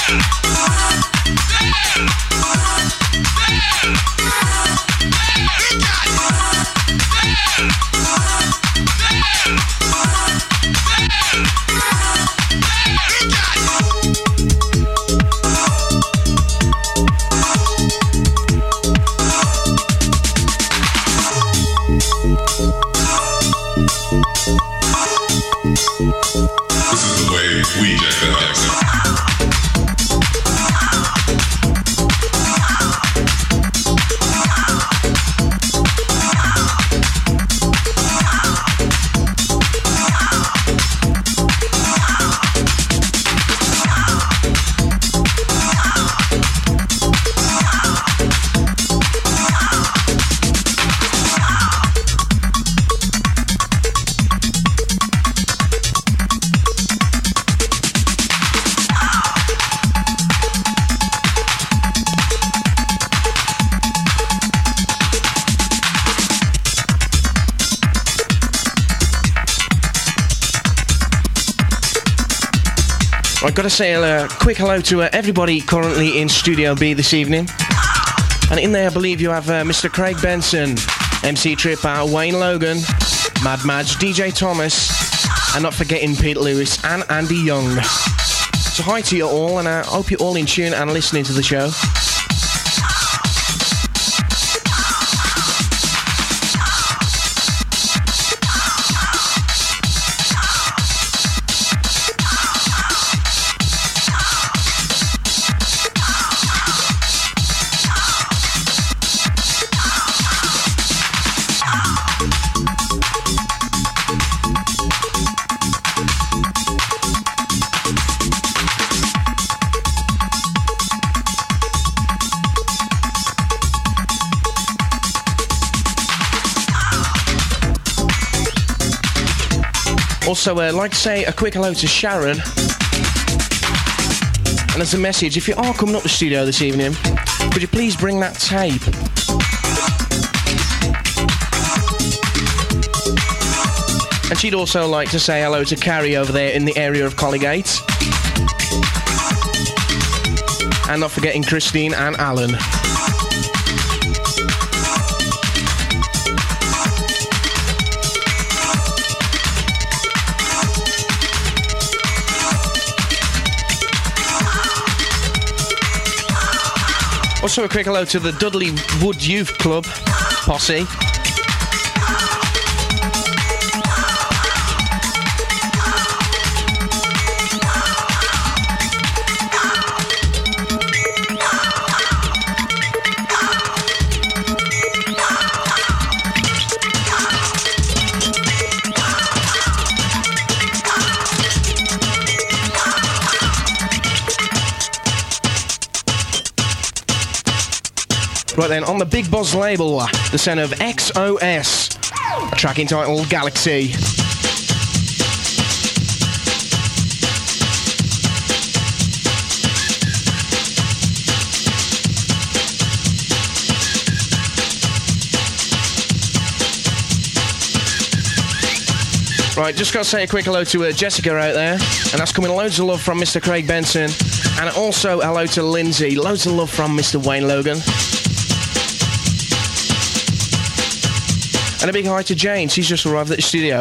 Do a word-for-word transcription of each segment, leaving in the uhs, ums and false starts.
I've got to say a quick hello to uh, everybody currently in Studio B this evening. And in there, I believe you have uh, Mister Craig Benson, M C Tripper, Wayne Logan, Mad Madge, D J Thomas, and not forgetting Pete Lewis and Andy Young. So hi to you all, and I hope you're all in tune and listening to the show. Also, I'd uh, like to say a quick hello to Sharon. And as a message, if you are coming up to the studio this evening, could you please bring that tape? And she'd also like to say hello to Carrie over there in the area of Colligate. And not forgetting Christine and Alan. Also a quick hello to the Dudley Wood Youth Club posse. Right then, on the Big Buzz label, the sound of X O S, a track entitled Galaxy. Right, just got to say a quick hello to uh, Jessica out there, and that's coming loads of love from Mister Craig Benson, and also hello to Lindsay, loads of love from Mister Wayne Logan. And a big hi to Jane, she's just arrived at the studio.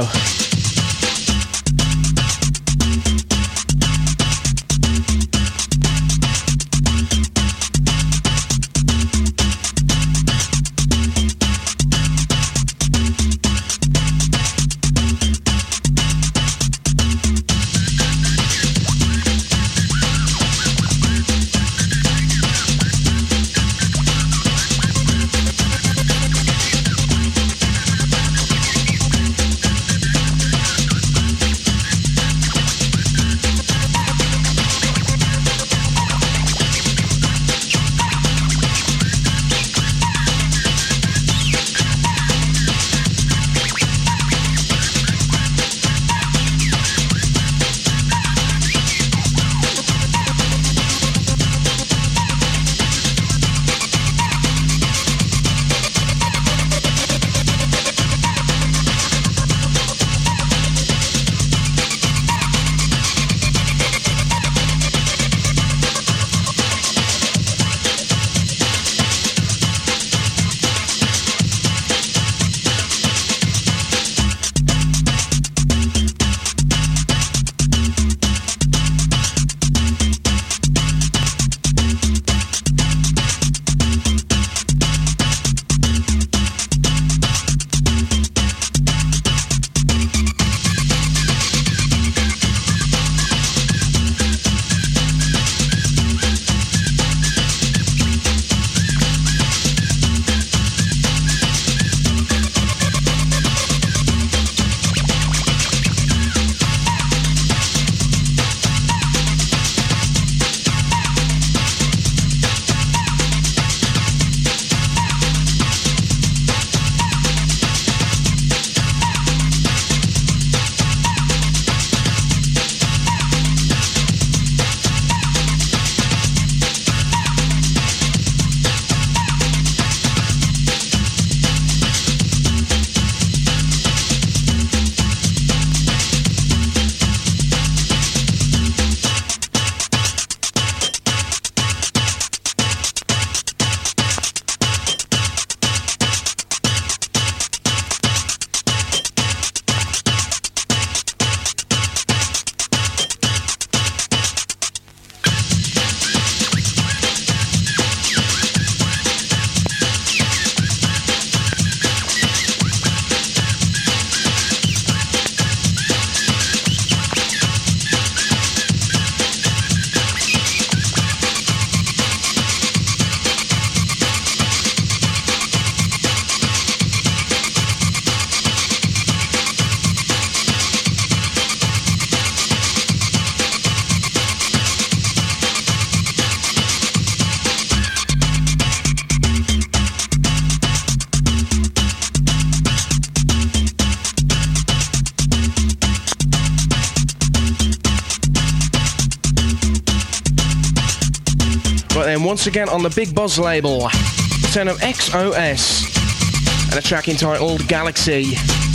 But then once again on the Big Buzz label, turn of X O S and a track entitled Galaxy.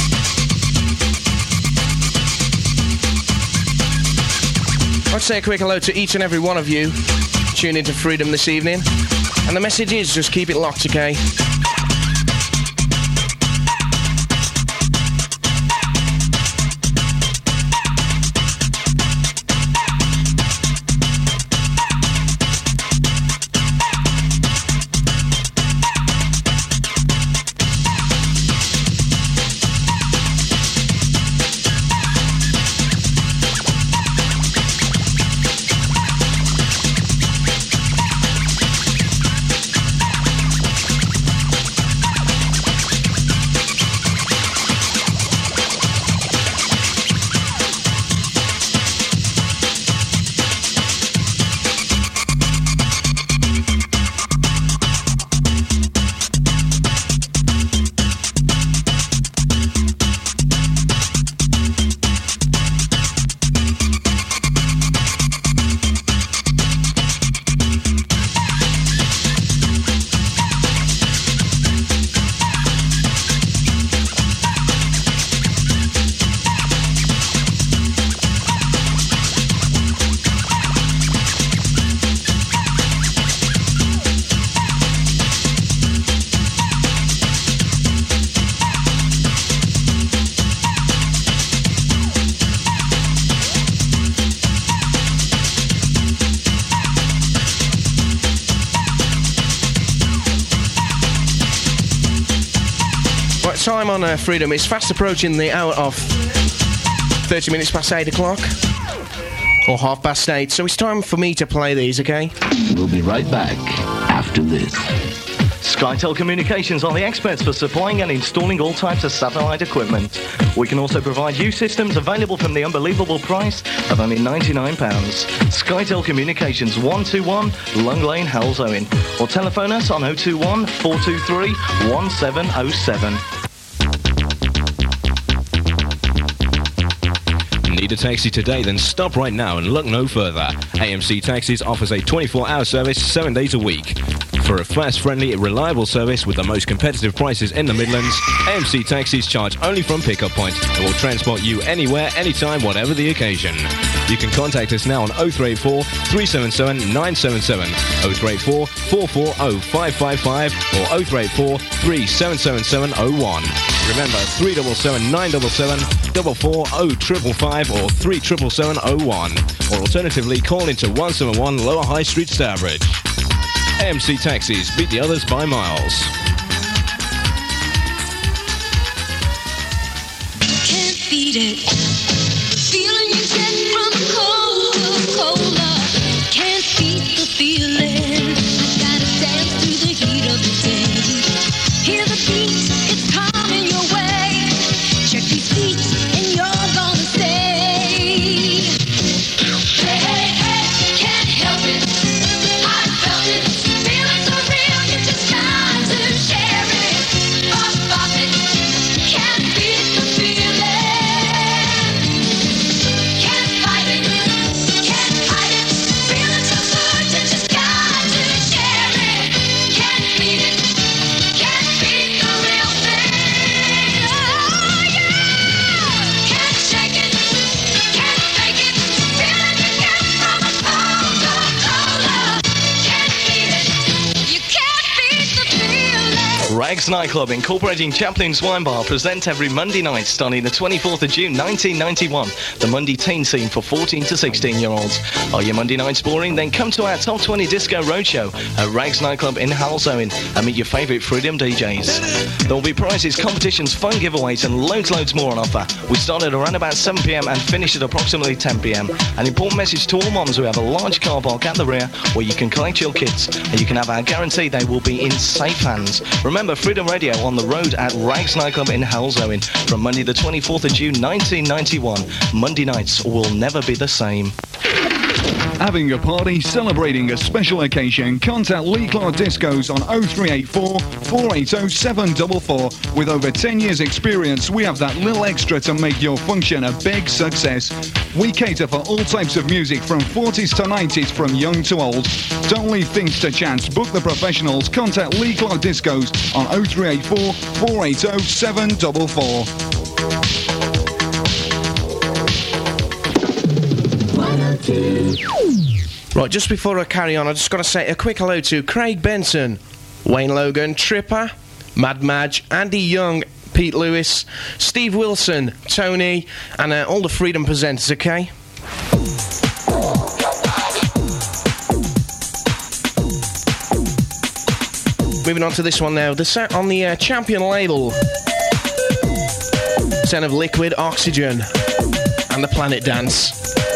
I'd say a quick hello to each and every one of you tuned into Freedom this evening. And the message is just keep it locked, okay? Time on uh, Freedom is fast approaching the hour of thirty minutes past eight o'clock or half past eight, so it's time for me to play these, okay? We'll be right back after this. SkyTel Communications are the experts for supplying and installing all types of satellite equipment. We can also provide you systems available from the unbelievable price of only ninety-nine pounds. SkyTel Communications, one two one Long Lane, Halesowen, or telephone us on oh two one, four two three, one seven oh seven. Need a taxi today? Then stop right now and look no further. A M C Taxis offers a twenty-four hour service, seven days a week. For a fast, friendly, reliable service with the most competitive prices in the Midlands, A M C Taxis charge only from pickup point and will transport you anywhere, anytime, whatever the occasion. You can contact us now on oh three eight four, three seven seven, nine seven seven, oh three eight four, four four oh, five five five or oh three eight four, three seven seven seven oh one. Remember, three seven seven, nine seven seven, four four oh, five five five or three seven seven seven oh one. Or alternatively, call into one seven one Lower High Street, Stourbridge. A M C Taxis, beat the others by miles. Can't beat it. The feeling you get from Coca-Cola. Can't beat the feeling. Gotta dance through the heat of the day. Hear the beat, it's coming your way. Check these feet and you're gonna stay. Hey, hey, hey, can't help it. I felt it. Feeling so real, you just got to share it. Pop, pop it. Can't beat the feeling. Can't fight it. Can't hide it. Feeling so good, you just got to share it. Can't beat it. Can't beat the real thing. Oh yeah. Can't shake it. Can't fake it. Feeling you get from a Coca-Cola. Can't beat it. You can't beat the feeling. Rags Nightclub, incorporating Chaplin's Wine Bar, present every Monday night starting the twenty-fourth of June nineteen ninety-one, the Monday teen scene for fourteen to sixteen year olds. Are your Monday nights boring? Then come to our Top twenty Disco Roadshow at Rags Nightclub in Halesowen and meet your favourite Freedom D Js. There will be prizes, competitions, fun giveaways and loads loads more on offer. We start at around about seven p m and finish at approximately ten p m. An important message to all mums: we have a large car park at the rear where you can collect your kids and you can have our guarantee they will be in safe hands. Remember, Freedom Radio on the road at Rags Nightclub in Halesowen from Monday the twenty-fourth of June nineteen ninety-one. Monday nights will never be the same. Having a party, celebrating a special occasion? Contact Lee Clark Discos on oh three eight four, four eight oh, seven four four. With over ten years experience, we have that little extra to make your function a big success. We cater for all types of music from forties to nineties, from young to old. Don't leave things to chance. Book the professionals. Contact Lee Clark Discos on oh three eight four, four eight oh, seven four four. Right, just before I carry on, I just got to say a quick hello to Craig Benson, Wayne Logan, Tripper, Mad Madge, Andy Young, Pete Lewis, Steve Wilson, Tony, and uh, all the Freedom presenters, okay? Moving on to this one now. The set on the uh, Champion label. Sound of Liquid Oxygen and the Planet Dance.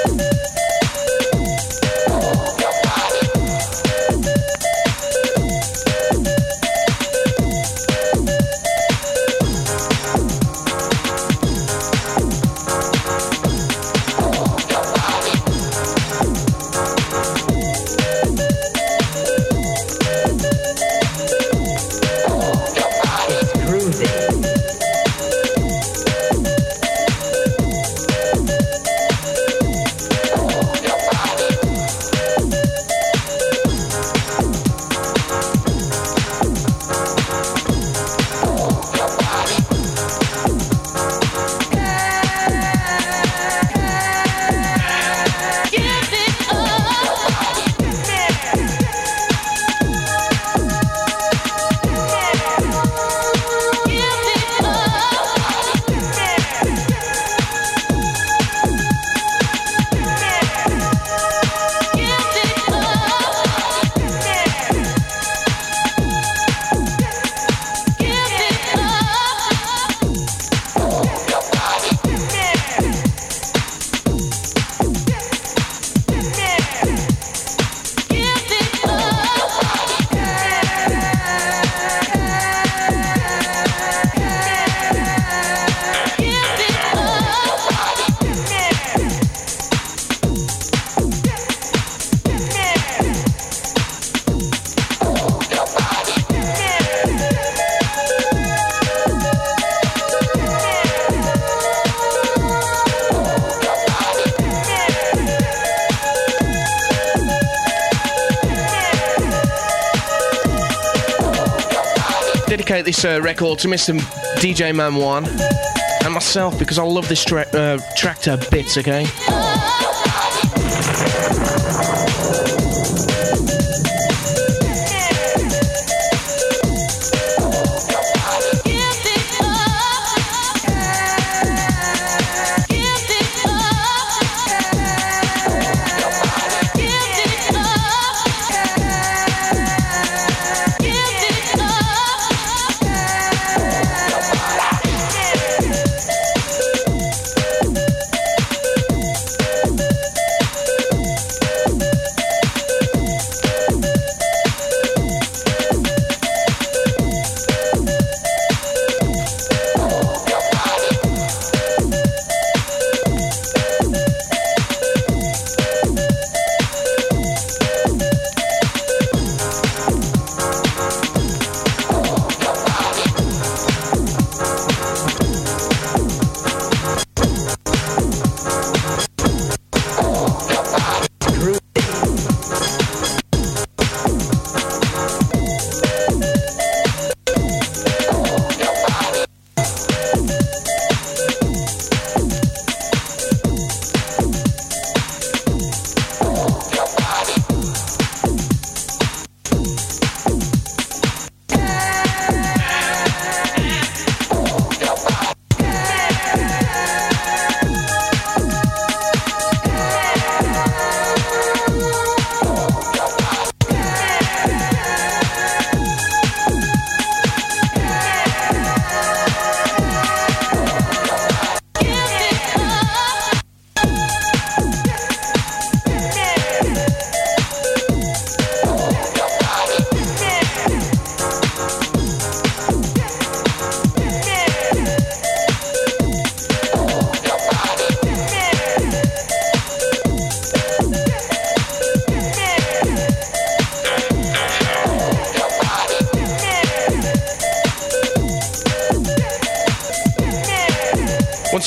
Dedicate this uh, record to Mister D J Man one and myself because I love this tra- uh, track to bits, okay?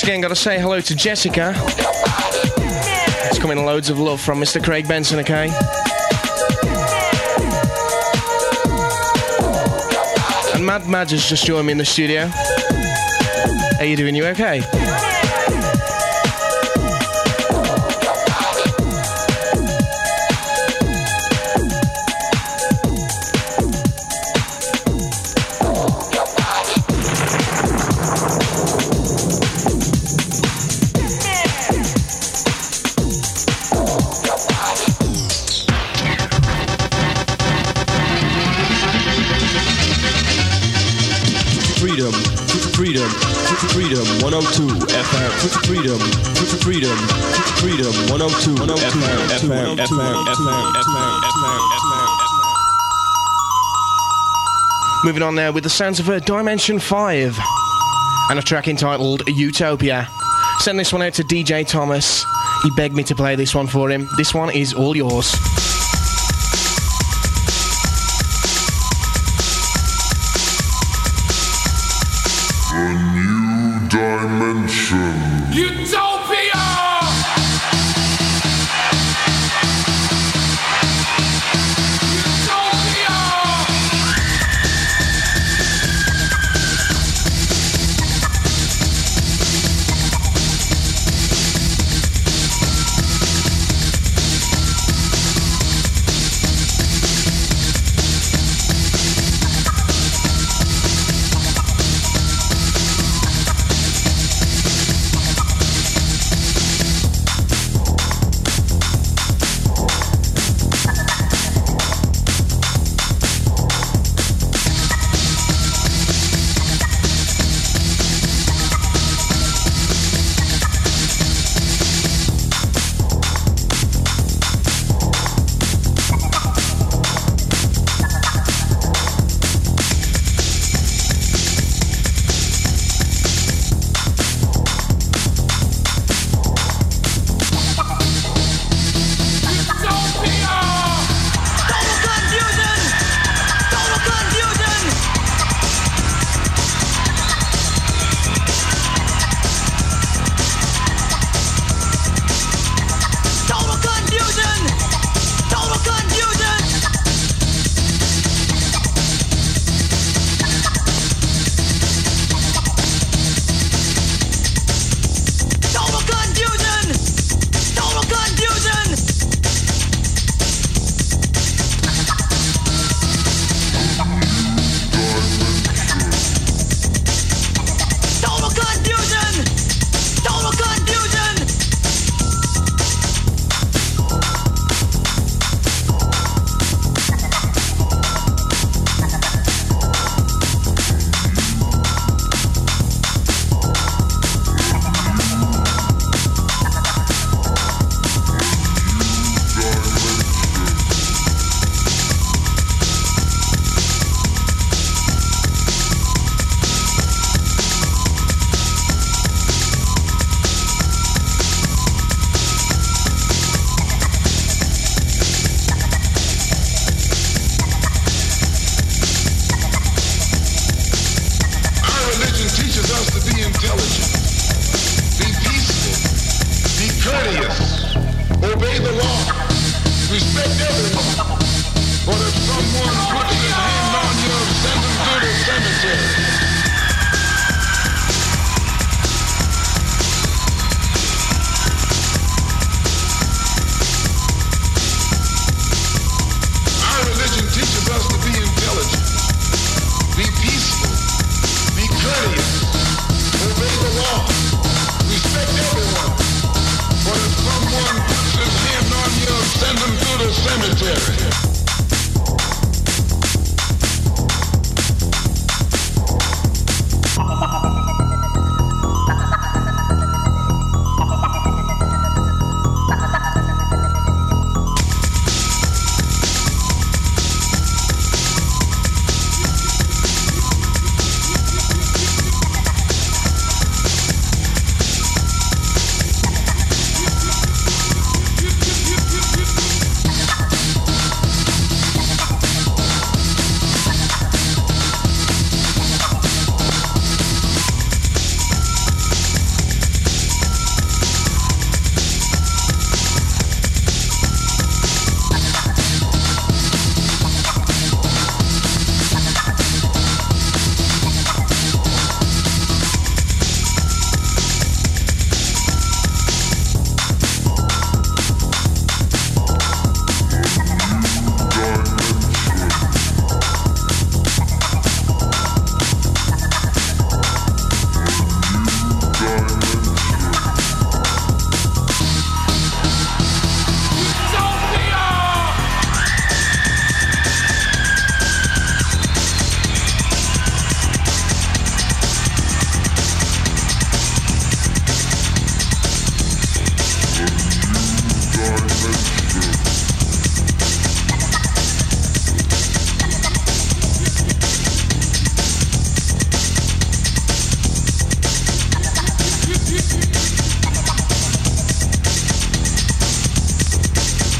again, got to say hello to Jessica. It's coming loads of love from Mister Craig Benson, okay? And Mad Madge has just joined me in the studio. How you doing? You okay? Freedom, freedom, one oh two F M. Freedom, freedom, freedom, one oh two F M, F M, F M, F M, F M, F M. Moving on now with the sounds of a Dimension five and a track entitled Utopia. Send this one out to D J Thomas. He begged me to play this one for him. This one is all yours. Dimension. Utopia! Utopia!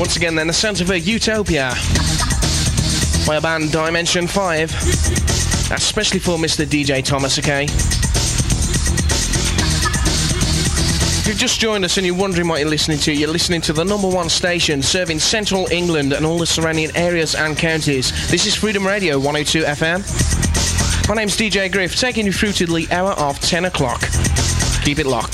once again then the sounds of a Utopia by a band Dimension five. That's especially for Mister D J Thomas, okay? If you've just joined us and you're wondering what you're listening to, you're listening to the number one station serving central England and all the surrounding areas and counties. This is Freedom Radio one oh two F M. My name's D J Griff, taking you through to the hour of ten o'clock. Keep it locked.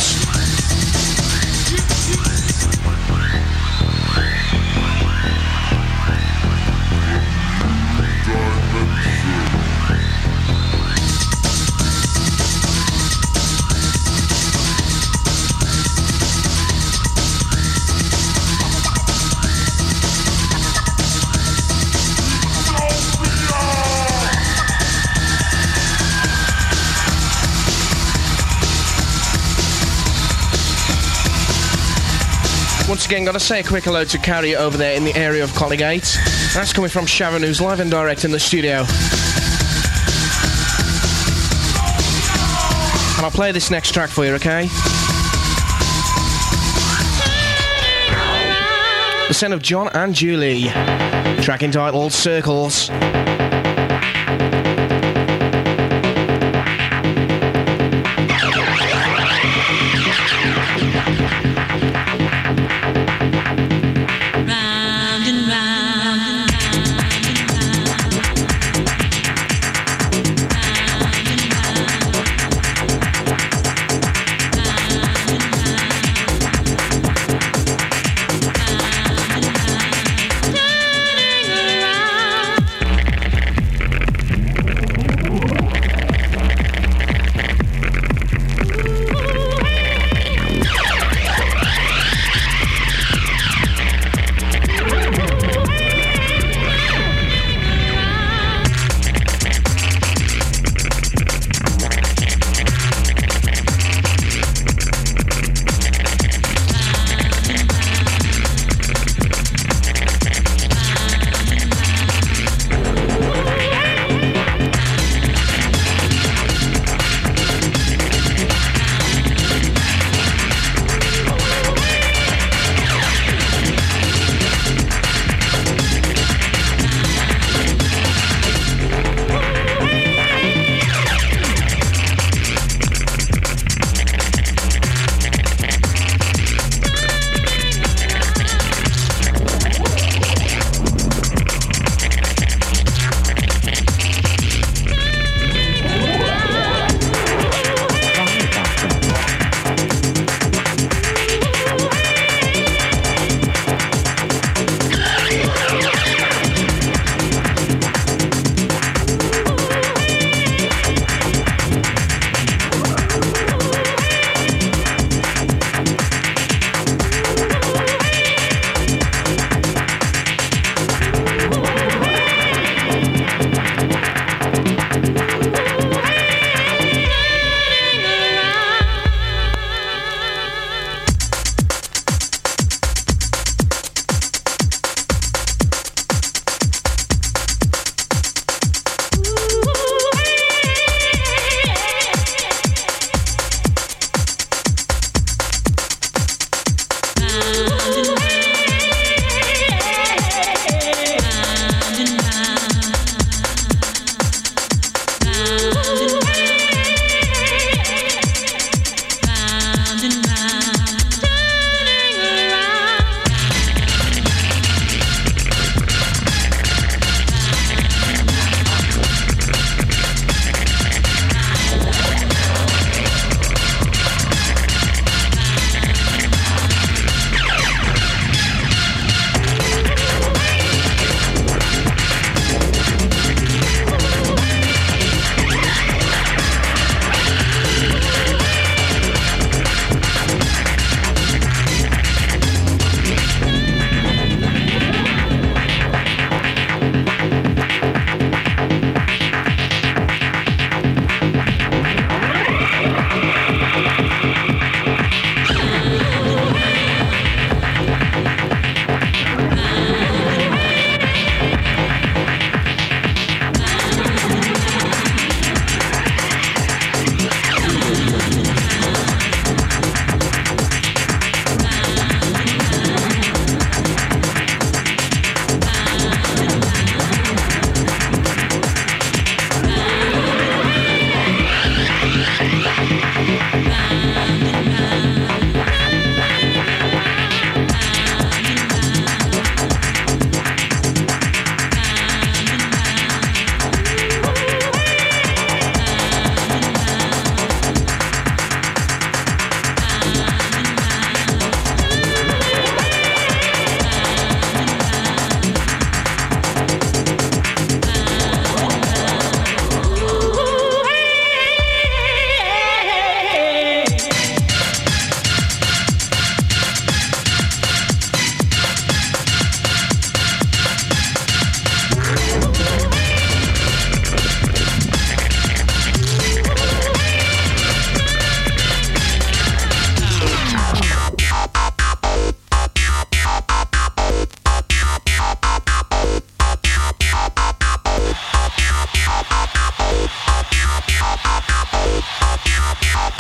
Once again, gotta say a quick hello to Carrie over there in the area of Colligate. That's coming from Sharon, who's live and direct in the studio. And I'll play this next track for you, okay? The sound of John and Julie. Track entitled Circles.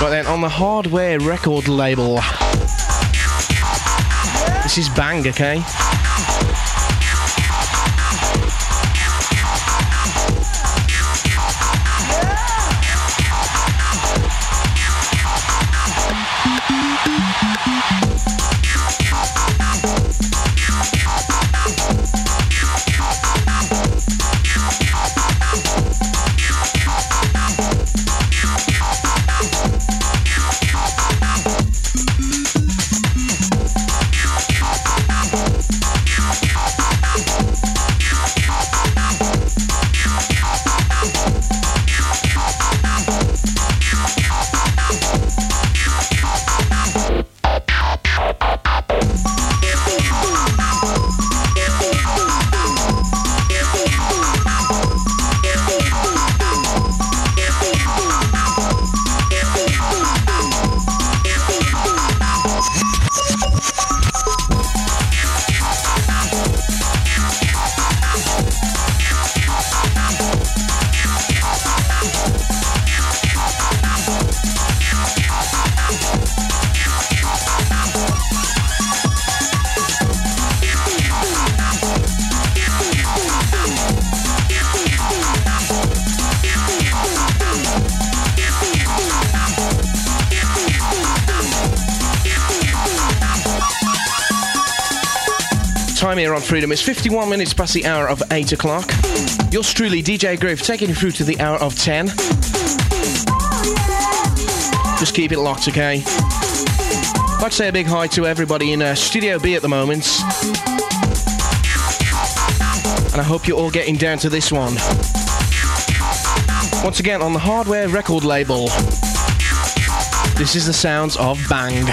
But then on the Hardware record label, this is Bang, okay? Time here on Freedom. It's fifty-one minutes past the hour of eight o'clock. Yours truly, D J Groove, taking you through to the hour of ten. Just keep it locked, okay? I'd like to say a big hi to everybody in uh, Studio B at the moment. And I hope you're all getting down to this one. Once again, on the Hardware record label, this is the sounds of Bang.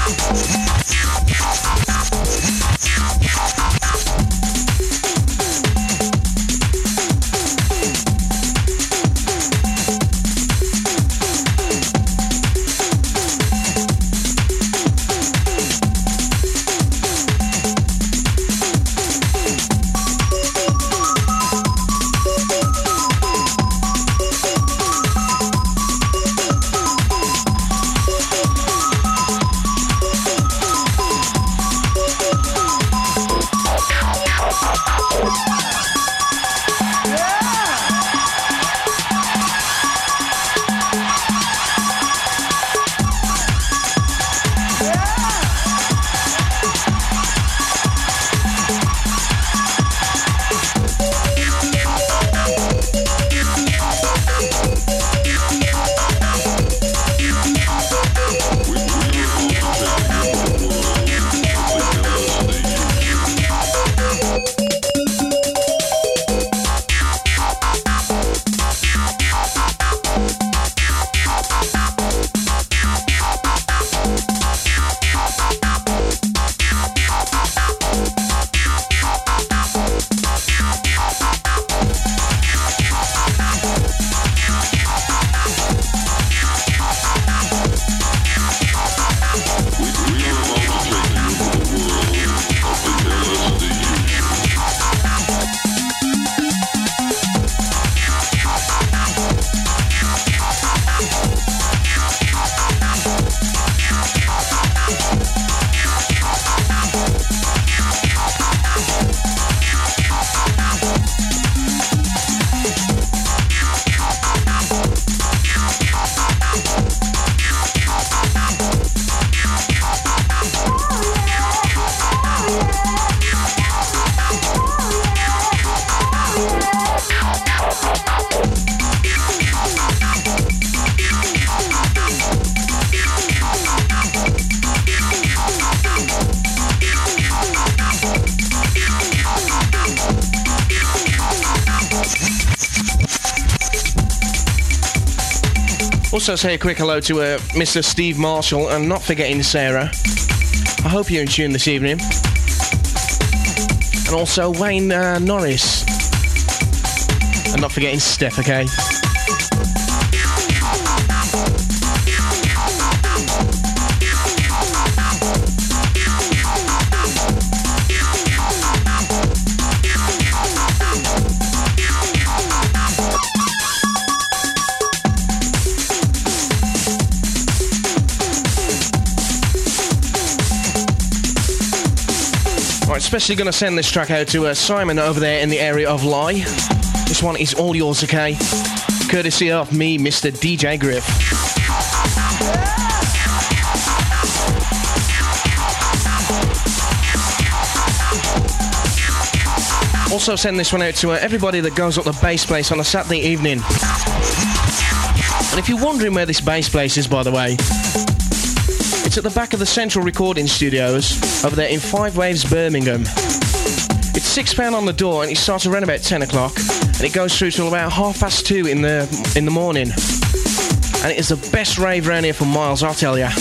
Also say a quick hello to uh, Mister Steve Marshall and not forgetting Sarah. I hope you're in tune this evening. And also Wayne uh, Norris. And not forgetting Steph, okay? especially going to send this track out to uh, Simon over there in the area of Lye. This one is all yours, okay? Courtesy of me, Mister D J Griff. Also send this one out to uh, everybody that goes up the bass place on a Saturday evening. And if you're wondering where this bass place is, by the way, it's at the back of the Central Recording Studios over there in Five Waves, Birmingham. It's six pounds on the door and it starts around about ten o'clock and it goes through till about half past two in the in the morning. And it is the best rave around here for miles, I'll tell ya.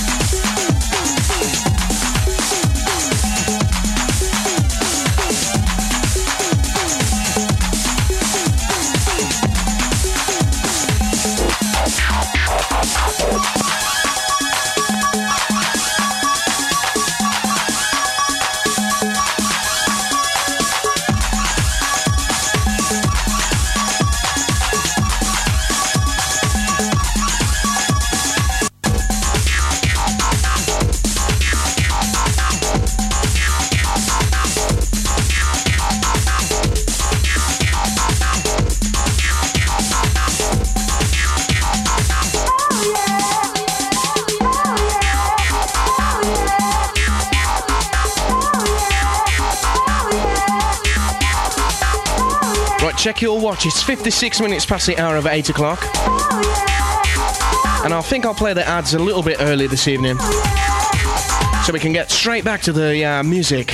Check your watch, it's fifty-six minutes past the hour of eight o'clock. And I think I'll play the ads a little bit early this evening, so we can get straight back to the uh, music.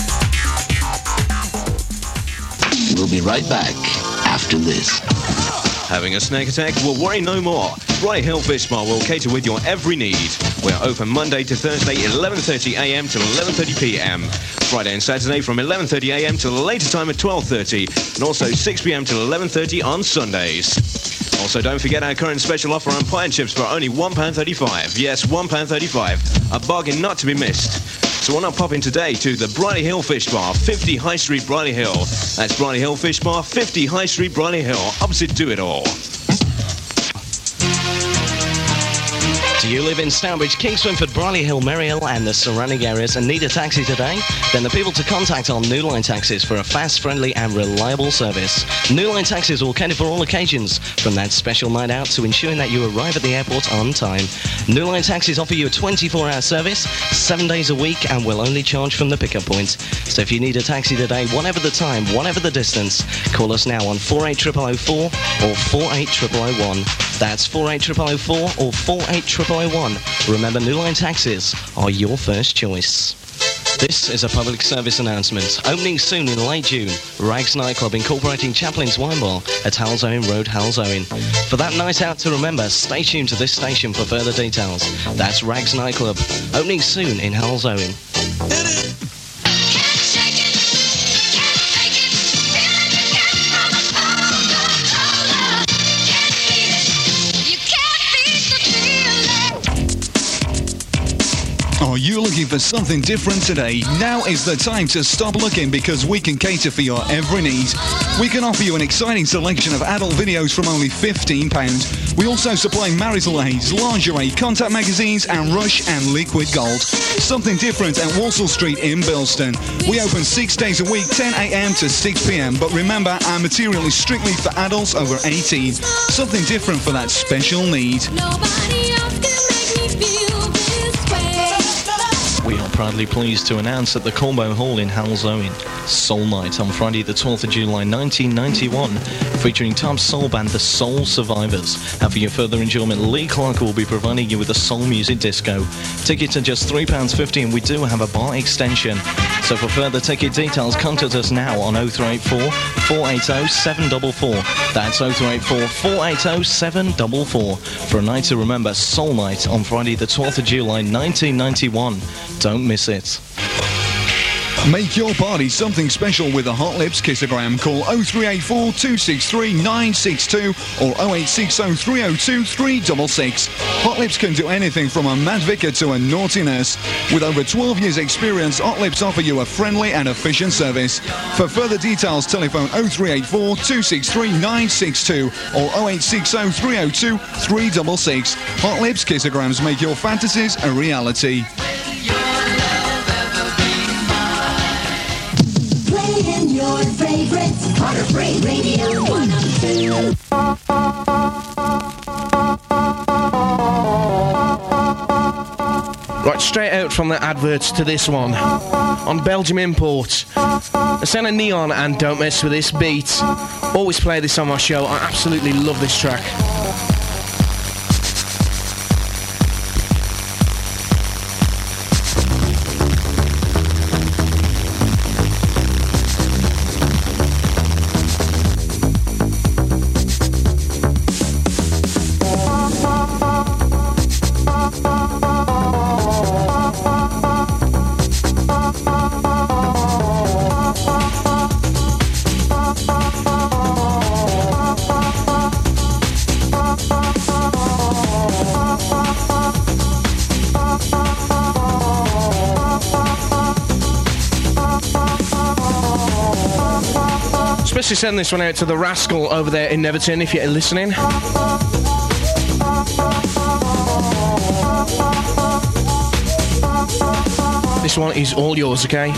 We'll be right back after this. Having a snack attack? Well, worry no more. Brightly Hill Fish Bar will cater with your every need. We are open Monday to Thursday, eleven thirty a m till eleven thirty p m Friday and Saturday from eleven thirty a m till a later time at twelve thirty, and also six p m till eleven thirty on Sundays. Also, don't forget our current special offer on pie and chips for only one pound thirty-five. Yes, one pound thirty-five. A bargain not to be missed. So why not pop in today to the Brightly Hill Fish Bar, fifty High Street, Brightly Hill. That's Brightly Hill Fish Bar, fifty High Street, Brightly Hill, opposite Do It All. Do you live in Stourbridge, King Swinford, Brierley Hill, Merry Hill and the surrounding areas and need a taxi today? Then the people to contact are New Line Taxis for a fast, friendly and reliable service. New Line Taxis will cater for all occasions, from that special night out to ensuring that you arrive at the airport on time. New Line Taxis offer you a twenty-four hour service, seven days a week, and will only charge from the pickup point. So if you need a taxi today, whatever the time, whatever the distance, call us now on four eight zero zero zero four or four eight zero zero zero one. That's four eight zero zero zero four or four eight zero zero zero one. Remember, New Line Taxis are your first choice. This is a public service announcement. Opening soon in late June, Rags Nightclub incorporating Chaplin's Wine Bar at Halzowen Road, Halzowen. For that night out to remember, stay tuned to this station for further details. That's Rags Nightclub, opening soon in Halzowen. Are you looking for something different today? Now is the time to stop looking, because we can cater for your every need. We can offer you an exciting selection of adult videos from only fifteen pounds. We also supply marital aids, lingerie, contact magazines and Rush and Liquid Gold. Something different at Walsall Street in Bilston. We open six days a week, ten a m to six p m But remember, our material is strictly for adults over eighteen. Something different for that special need. Nobody else can make me feel this way. We are proudly pleased to announce at the Cornbow Hall in Halzowen, Soul Night on Friday the twelfth of July nineteen ninety-one, featuring top soul band The Soul Survivors. And for your further enjoyment, Lee Clark will be providing you with a soul music disco. Tickets are just three pounds fifty and we do have a bar extension. So for further ticket details, contact us now on oh three eight four, four eight oh, seven four four. That's oh three eight four, four eight oh, seven four four. For a night to remember, Soul Night on Friday the twelfth of July nineteen ninety-one. Don't miss it. Make your party something special with a Hot Lips Kissogram. Call oh three eight four, two six three, nine six two or oh eight six oh, three oh two, three six six. Hot Lips can do anything from a mad vicar to a naughty nurse. With over twelve years experience, Hot Lips offer you a friendly and efficient service. For further details, telephone oh three eight four, two six three, nine six two or oh eight six oh, three oh two, three six six. Hot Lips Kissograms make your fantasies a reality. your favorite Waterfree Radio one oh two. Right, straight out from the adverts to this one. On Belgium Imports. The sound of Neon and Don't Mess With This beat. Always play this on my show. I absolutely love this track. Especially send this one out to the Rascal over there in Neverton if you're listening. This one is all yours, okay?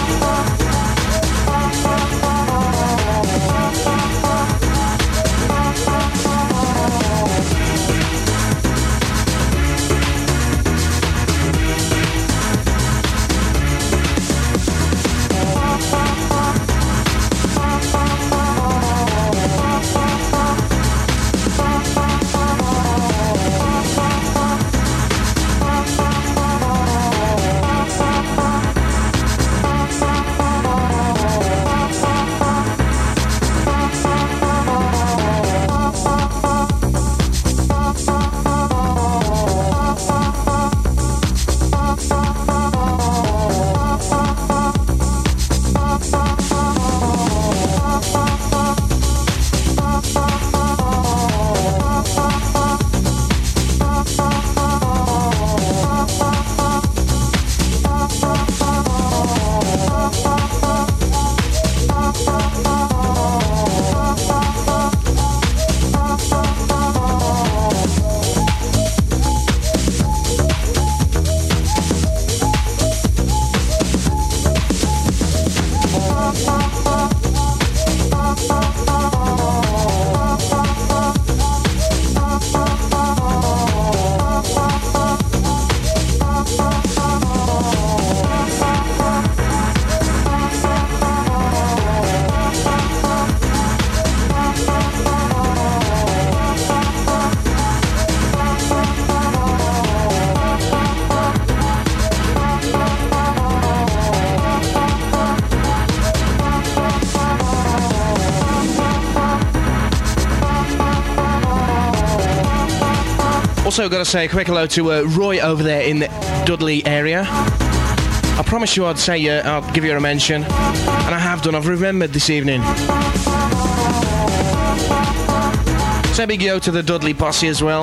Also got to say a quick hello to uh, Roy over there in the Dudley area. I promise you I'd say uh, I'll give you a mention, and I have done. I've remembered this evening. Say big yo to the Dudley posse as well.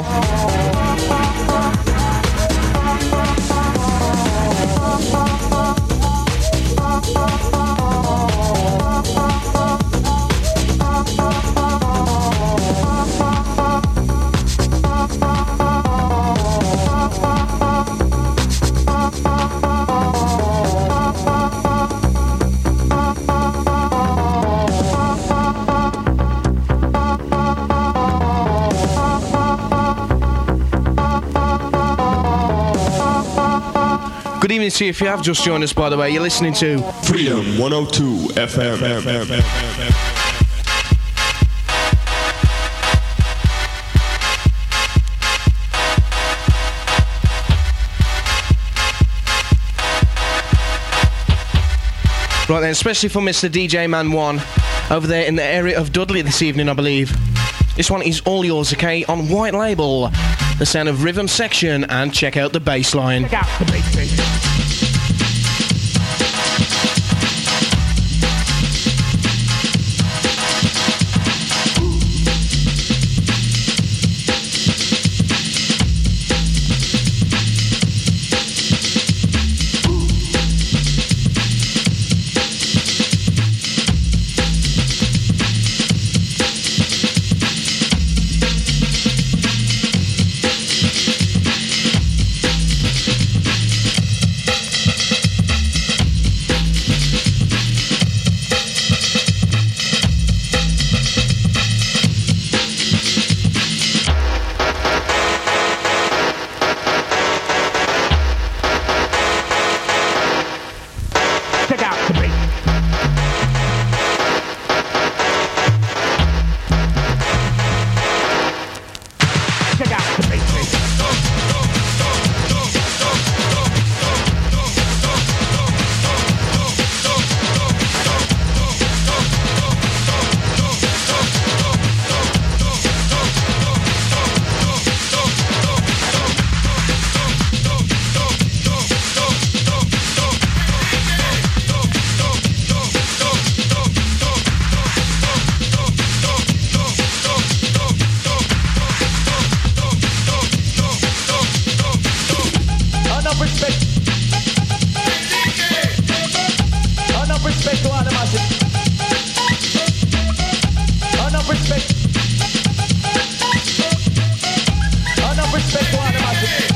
Good evening to you if you have just joined us, by the way. You're listening to Freedom one oh two F M. Right then, especially for Mister D J Man one over there in the area of Dudley this evening, I believe. This one is all yours, okay? On White Label, the sound of Rhythm Section, and check out the bass line. Check out the bass line. respect. Enough respect to all the massive.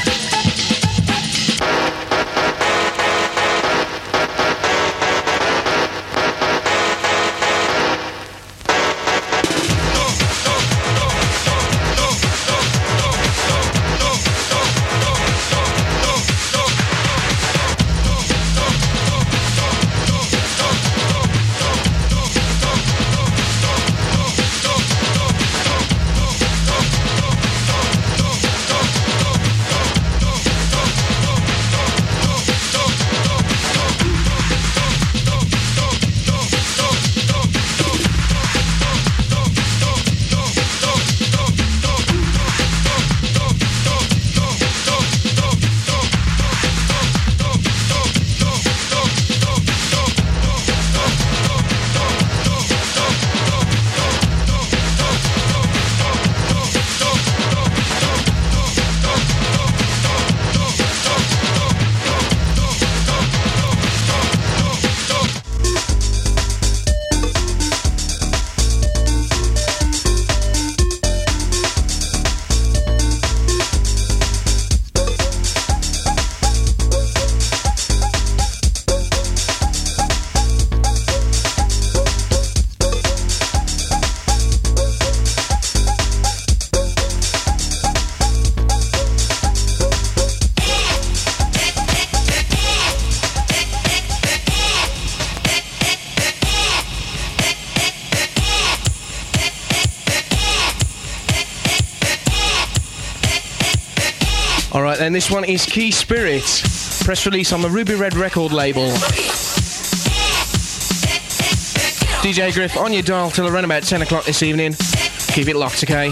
Alright then, this one is Key Spirit. Press release on the Ruby Red record label. D J Griff on your dial till around about ten o'clock this evening. Keep it locked, okay?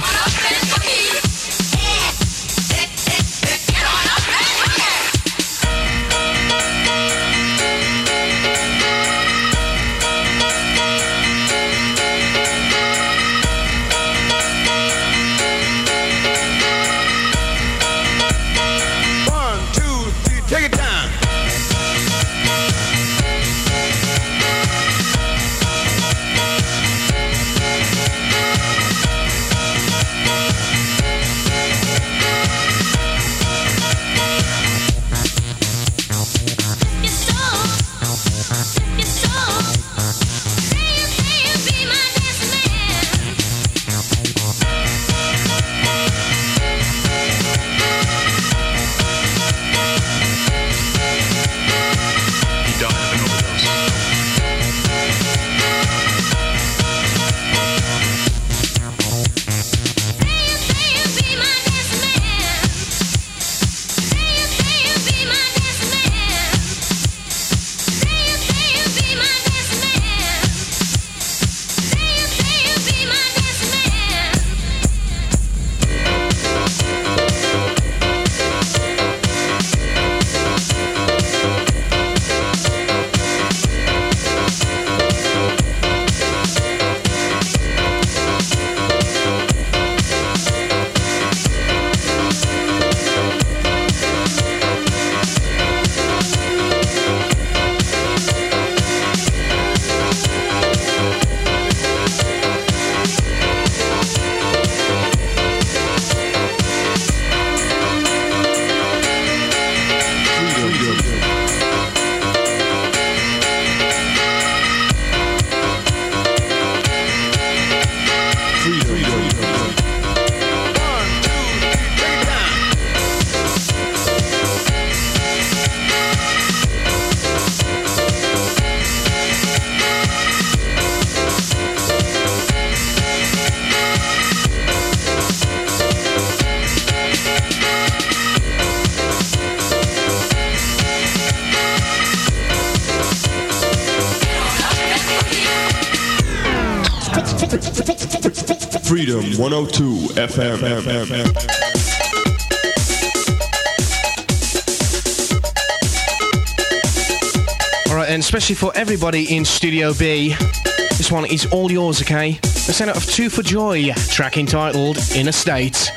Freedom one oh two F M. Alright, and especially for everybody in Studio B, this one is all yours, okay? The send out of Two for Joy, track entitled In a State.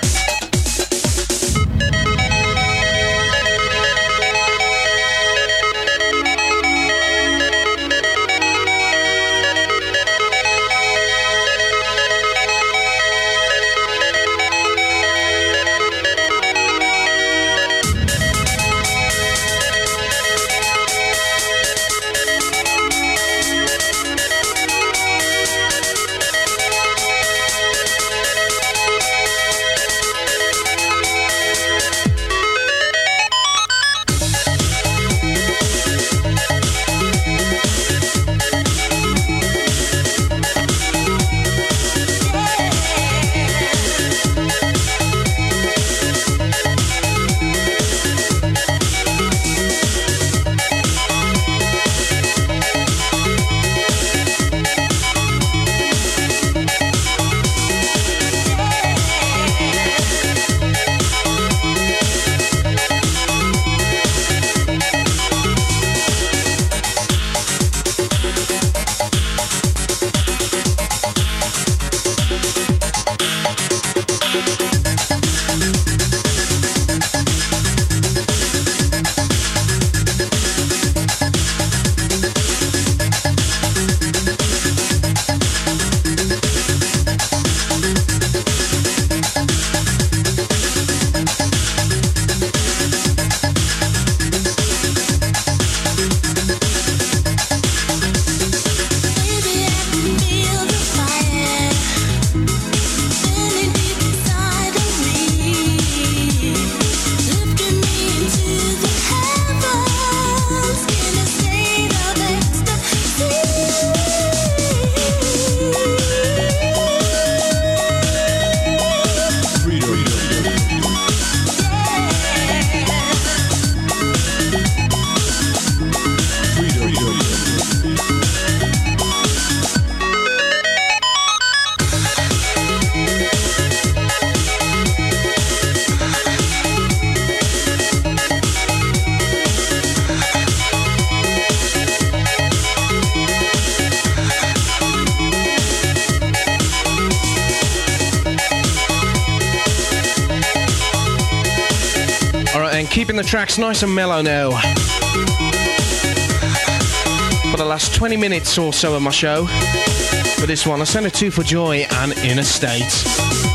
keeping the tracks nice and mellow now. For the last twenty minutes or so of my show. For this one, I send a two for Joy and Inner State.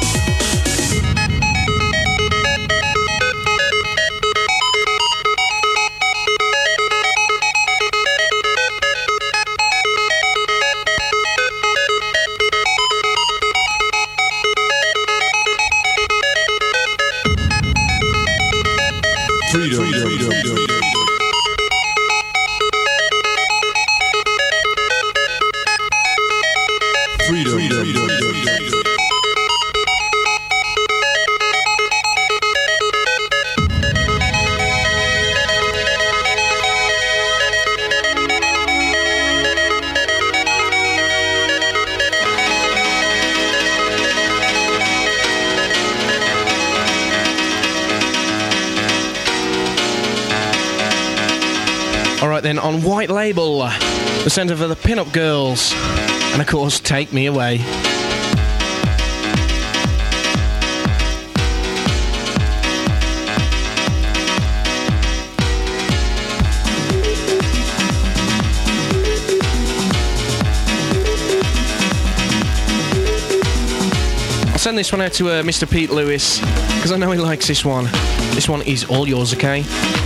Then on White Label, the centre for the Pin-Up Girls, and of course, Take Me Away. I'll send this one out to uh, Mister Pete Lewis, because I know he likes this one. This one is all yours, okay?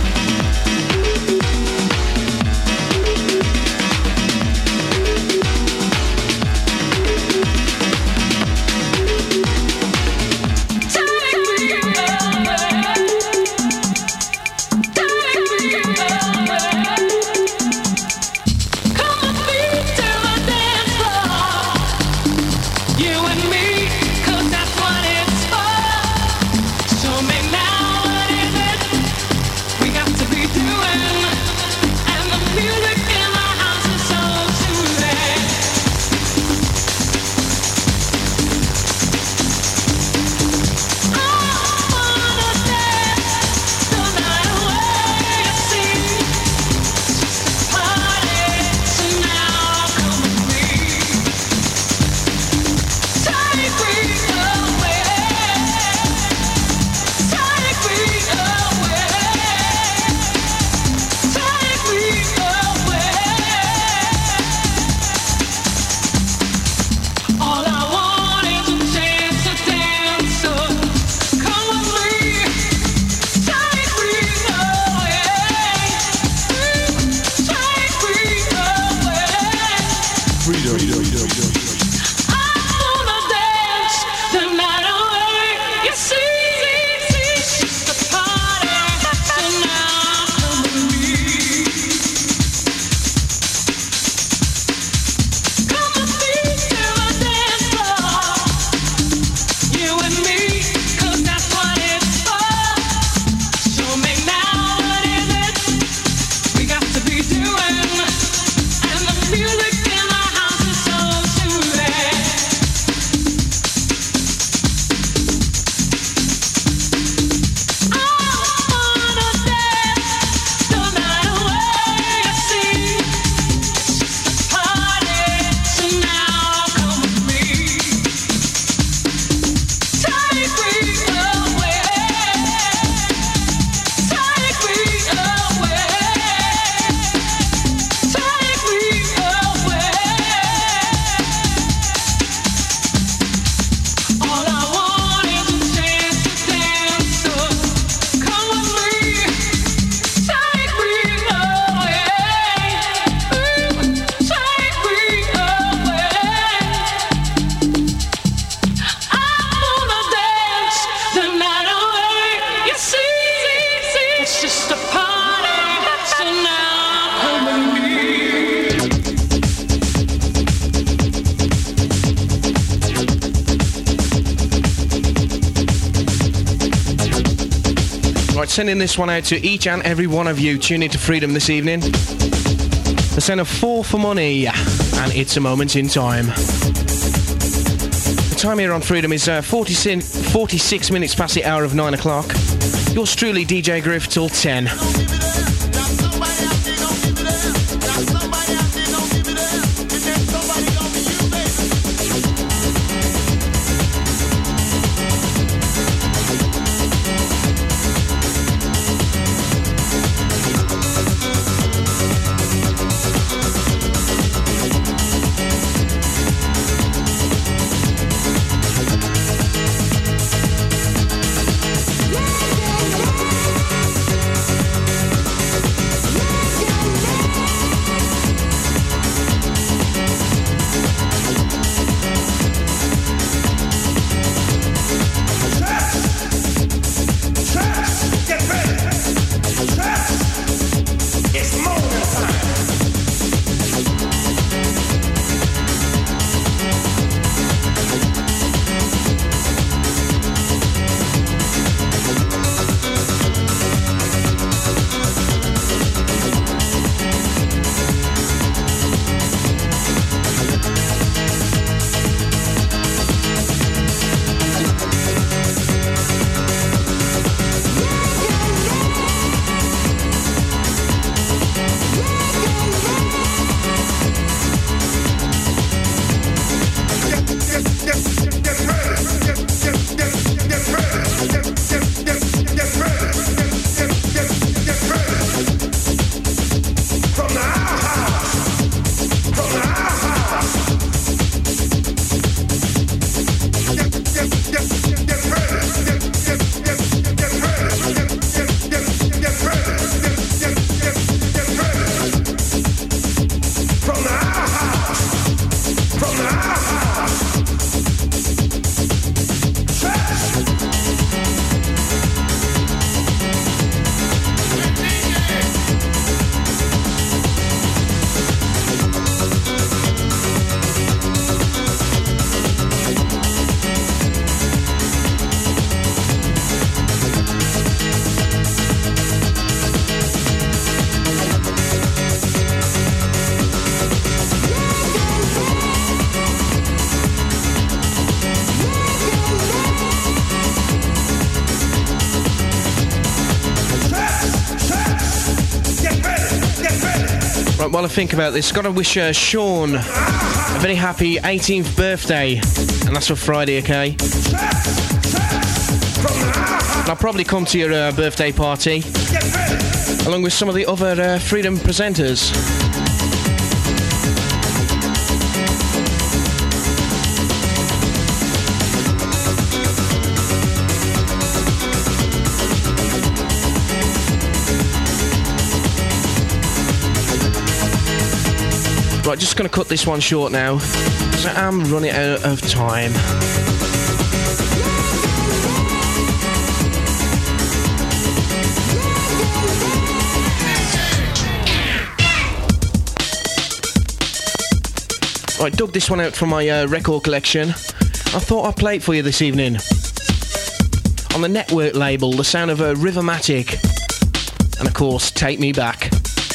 Sending this one out to each and every one of you tuning to Freedom this evening. The send of four for money, and it's a moment in time. The time here on Freedom is uh, forty-six minutes past the hour of nine o'clock. Yours truly, D J Griff, till ten. while I think about this, got to wish uh, Sean a very happy eighteenth birthday, and that's for Friday, okay? And I'll probably come to your uh, birthday party, along with some of the other uh, Freedom presenters. Right, just going to cut this one short now, because I am running out of time. Right, dug this one out from my uh, record collection. I thought I'd play it for you this evening. On the Network label, the sound of a Rivermatic. And of course, Take Me Back.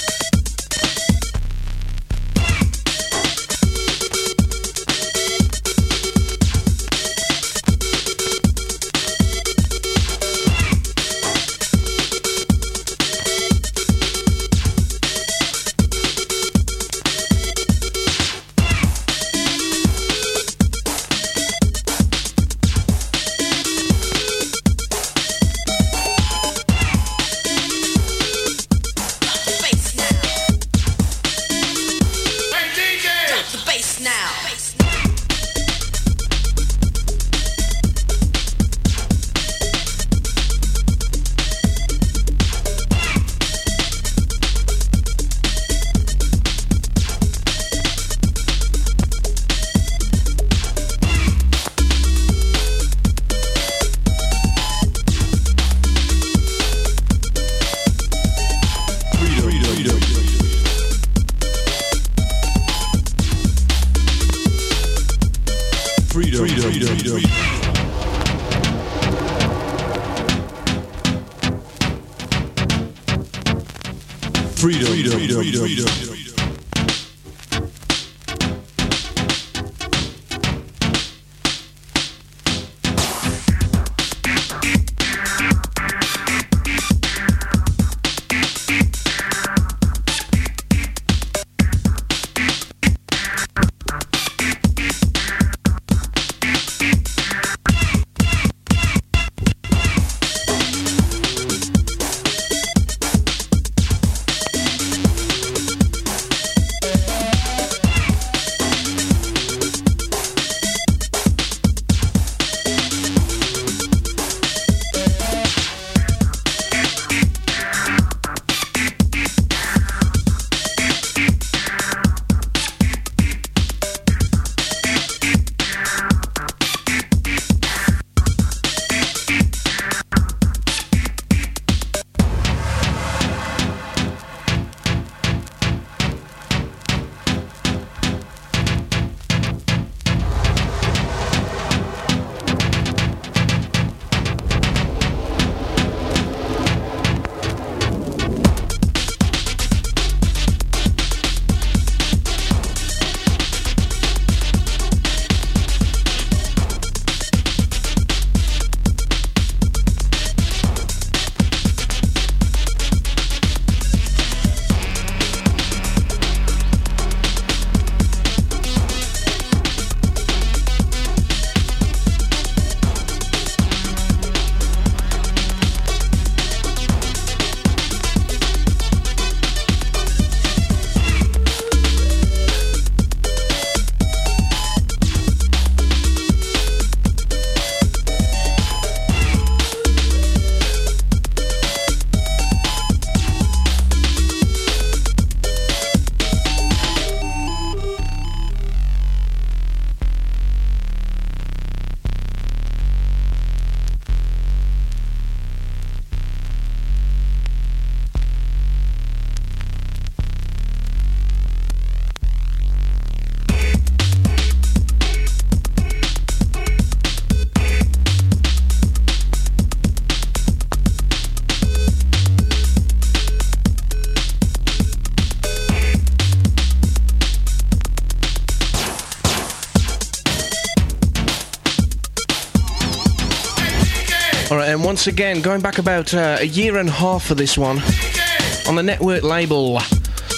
Alright, and once again, going back about uh, a year and a half for this one, on the Network label, the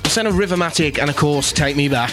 Son of Rivermatic, and of course, Take Me Back.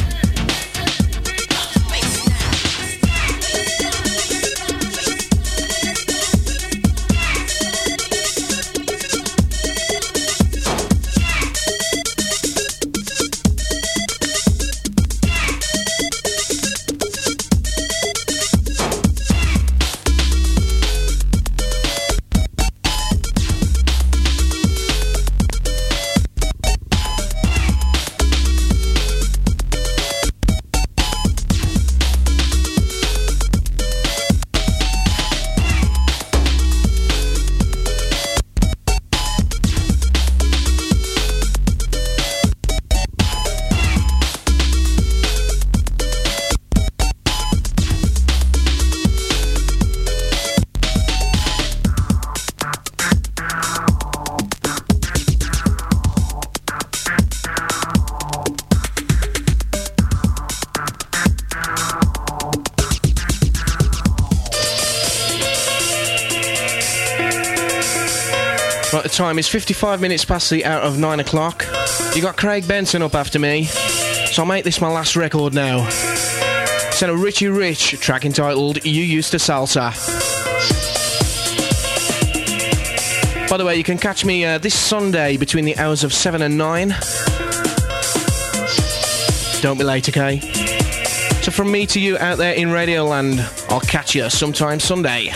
Right, the time is fifty-five minutes past the hour of nine o'clock. You got Craig Benson up after me, so I'll make this my last record now. Sent a Richie Rich, track entitled You Used to Salsa. By the way, you can catch me uh, this Sunday between the hours of seven and nine. Don't be late, okay? So from me to you out there in Radioland, I'll catch you sometime Sunday.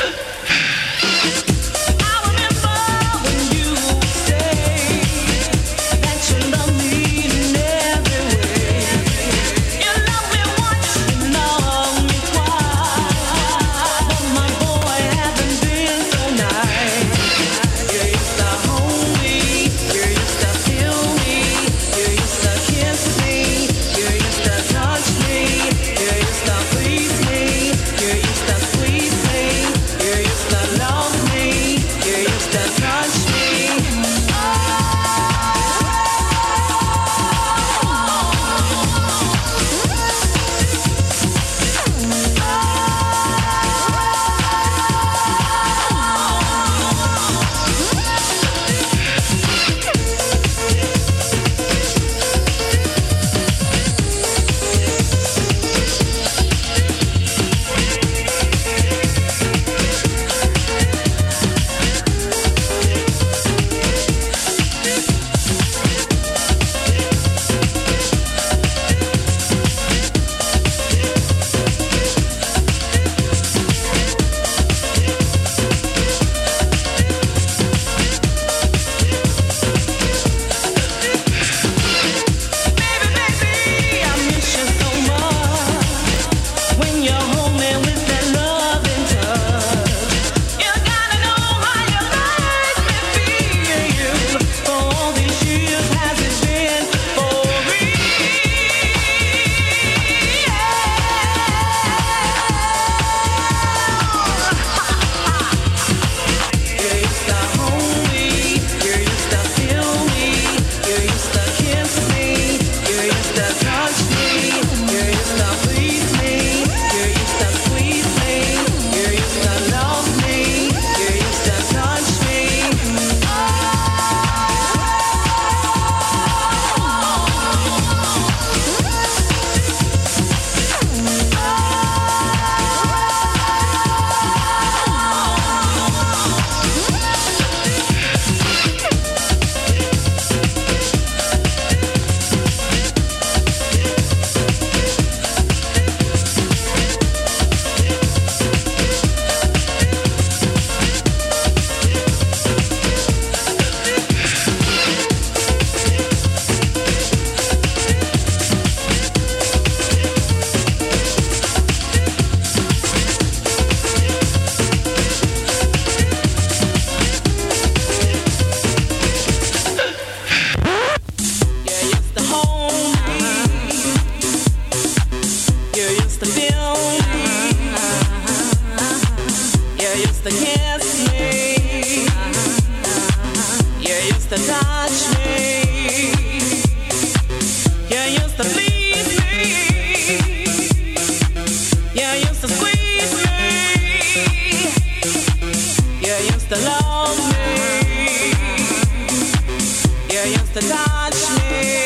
Yeah, to touch me.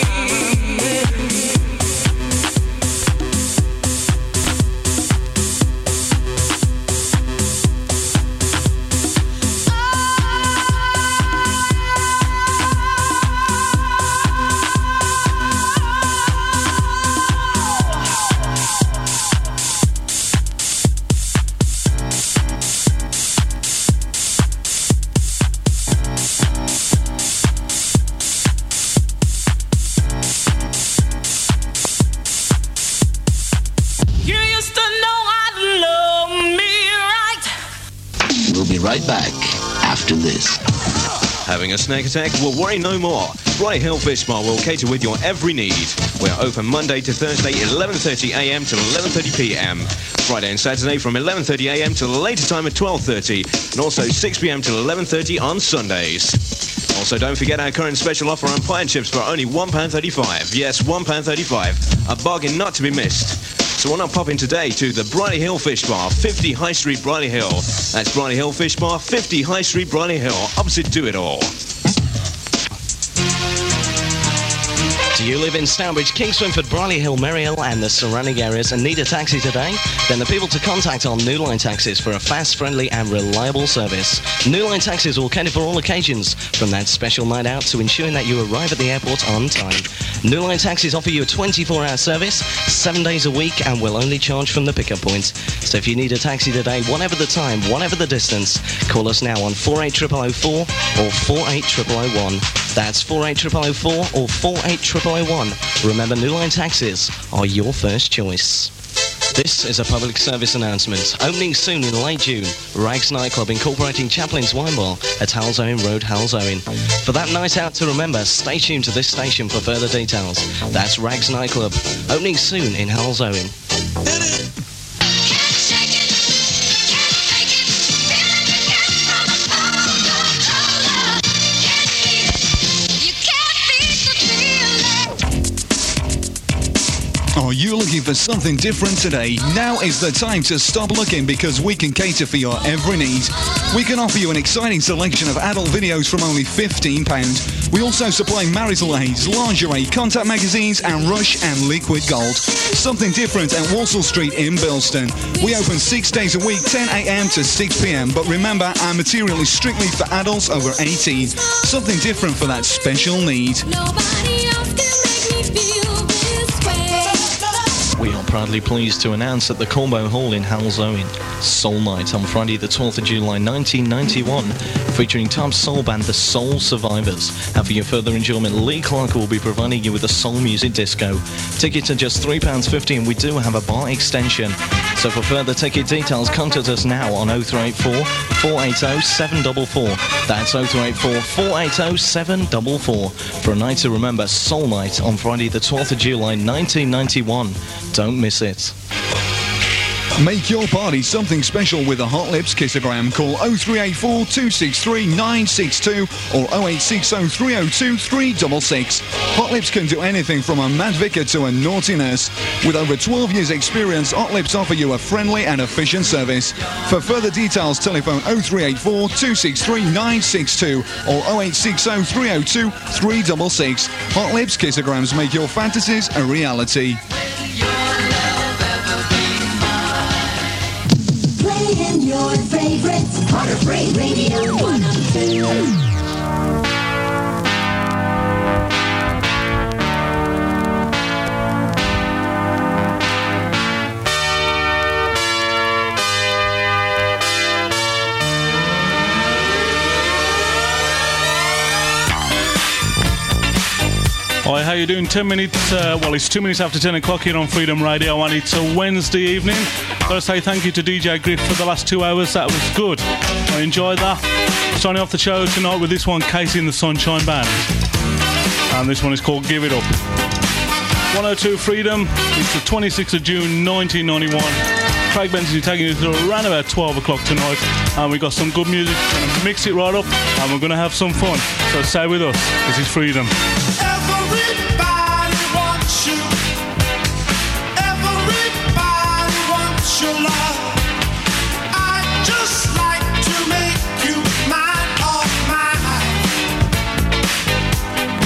Right back after this. Having a snack attack? Well, worry no more. Bright Hill Fish Bar will cater with your every need. We are open Monday to Thursday, eleven thirty a m to eleven thirty p m Friday and Saturday from eleven thirty a m to the later time at twelve thirty, and also six p m to eleven thirty on Sundays. Also, don't forget our current special offer on pie and chips for only one pound thirty-five. Yes, one pound thirty-five. A bargain not to be missed. So why not pop in today to the Briley Hill Fish Bar, fifty High Street, Briley Hill. That's Briley Hill Fish Bar, fifty High Street, Briley Hill, opposite Do It All. Do you live in Stourbridge, Kings Swinford, Briley Hill, Merry Hill and the surrounding areas and need a taxi today? Then the people to contact are New Line Taxis for a fast, friendly and reliable service. New Line Taxis will cater for all occasions, from that special night out to ensuring that you arrive at the airport on time. New Line Taxis offer you a twenty-four hour service, seven days a week, and will only charge from the pickup point. So if you need a taxi today, whatever the time, whatever the distance, call us now on four eight zero zero zero four or four eight zero zero zero one. That's four eight zero zero zero four or four eight zero zero zero one. Remember, New Line Taxis are your first choice. This is a public service announcement. Opening soon in late June, Rags Nightclub incorporating Chaplin's Wine Bar at Halzowen Road, Halzowen. For that night out to remember, stay tuned to this station for further details. That's Rags Nightclub, opening soon in Halzowen. Are you looking for something different today? Now is the time to stop looking, because we can cater for your every need. We can offer you an exciting selection of adult videos from only fifteen pounds. We also supply marital aids, lingerie, contact magazines and Rush and Liquid Gold. Something different at Walsall Street in Bilston. We open six days a week, ten a m to six p m But remember, our material is strictly for adults over eighteen. Something different for that special need. Nobody else can make me feel this way. We are proudly pleased to announce at the Corbo Hall in Halzowen, Soul Night on Friday the twelfth of July nineteen ninety-one, featuring top soul band The Soul Survivors. And for your further enjoyment, Lee Clark will be providing you with a soul music disco. Tickets are just three pounds fifty and we do have a bar extension. So for further ticket details, contact us now on oh three eight four, four eight oh, seven four four. That's oh three eight four, four eight oh, seven four four. For a night to remember, Soul Night on Friday the twelfth of July nineteen ninety-one. Don't miss it. Make your party something special with a Hot Lips Kissogram. Call oh three eight four, two six three, nine six two or oh eight six oh, three oh two, three six six. Hot Lips can do anything from a mad vicar to a naughty nurse. With over twelve years experience, Hot Lips offer you a friendly and efficient service. For further details, telephone oh three eight four, two six three, nine six two or oh eight six oh, three oh two, three six six. Hot Lips Kissograms make your fantasies a reality. Playing your favorites, Hot or Free Radio one oh two. Hi, how you doing? Ten minutes, uh, well, it's two minutes after ten o'clock here on Freedom Radio, and it's a Wednesday evening. Gotta say thank you to D J Griff for the last two hours. That was good. I enjoyed that. Starting off the show tonight with this one, Casey and the Sunshine Band. And this one is called Give It Up. one oh two Freedom. It's the twenty-sixth of June, nineteen ninety-one. Craig Benson is taking you through around about twelve o'clock tonight. And we've got some good music. We're going to mix it right up, and we're going to have some fun. So stay with us. This is Freedom. Everybody wants you. Everybody wants your love. I'd just like to make you mine, all mine.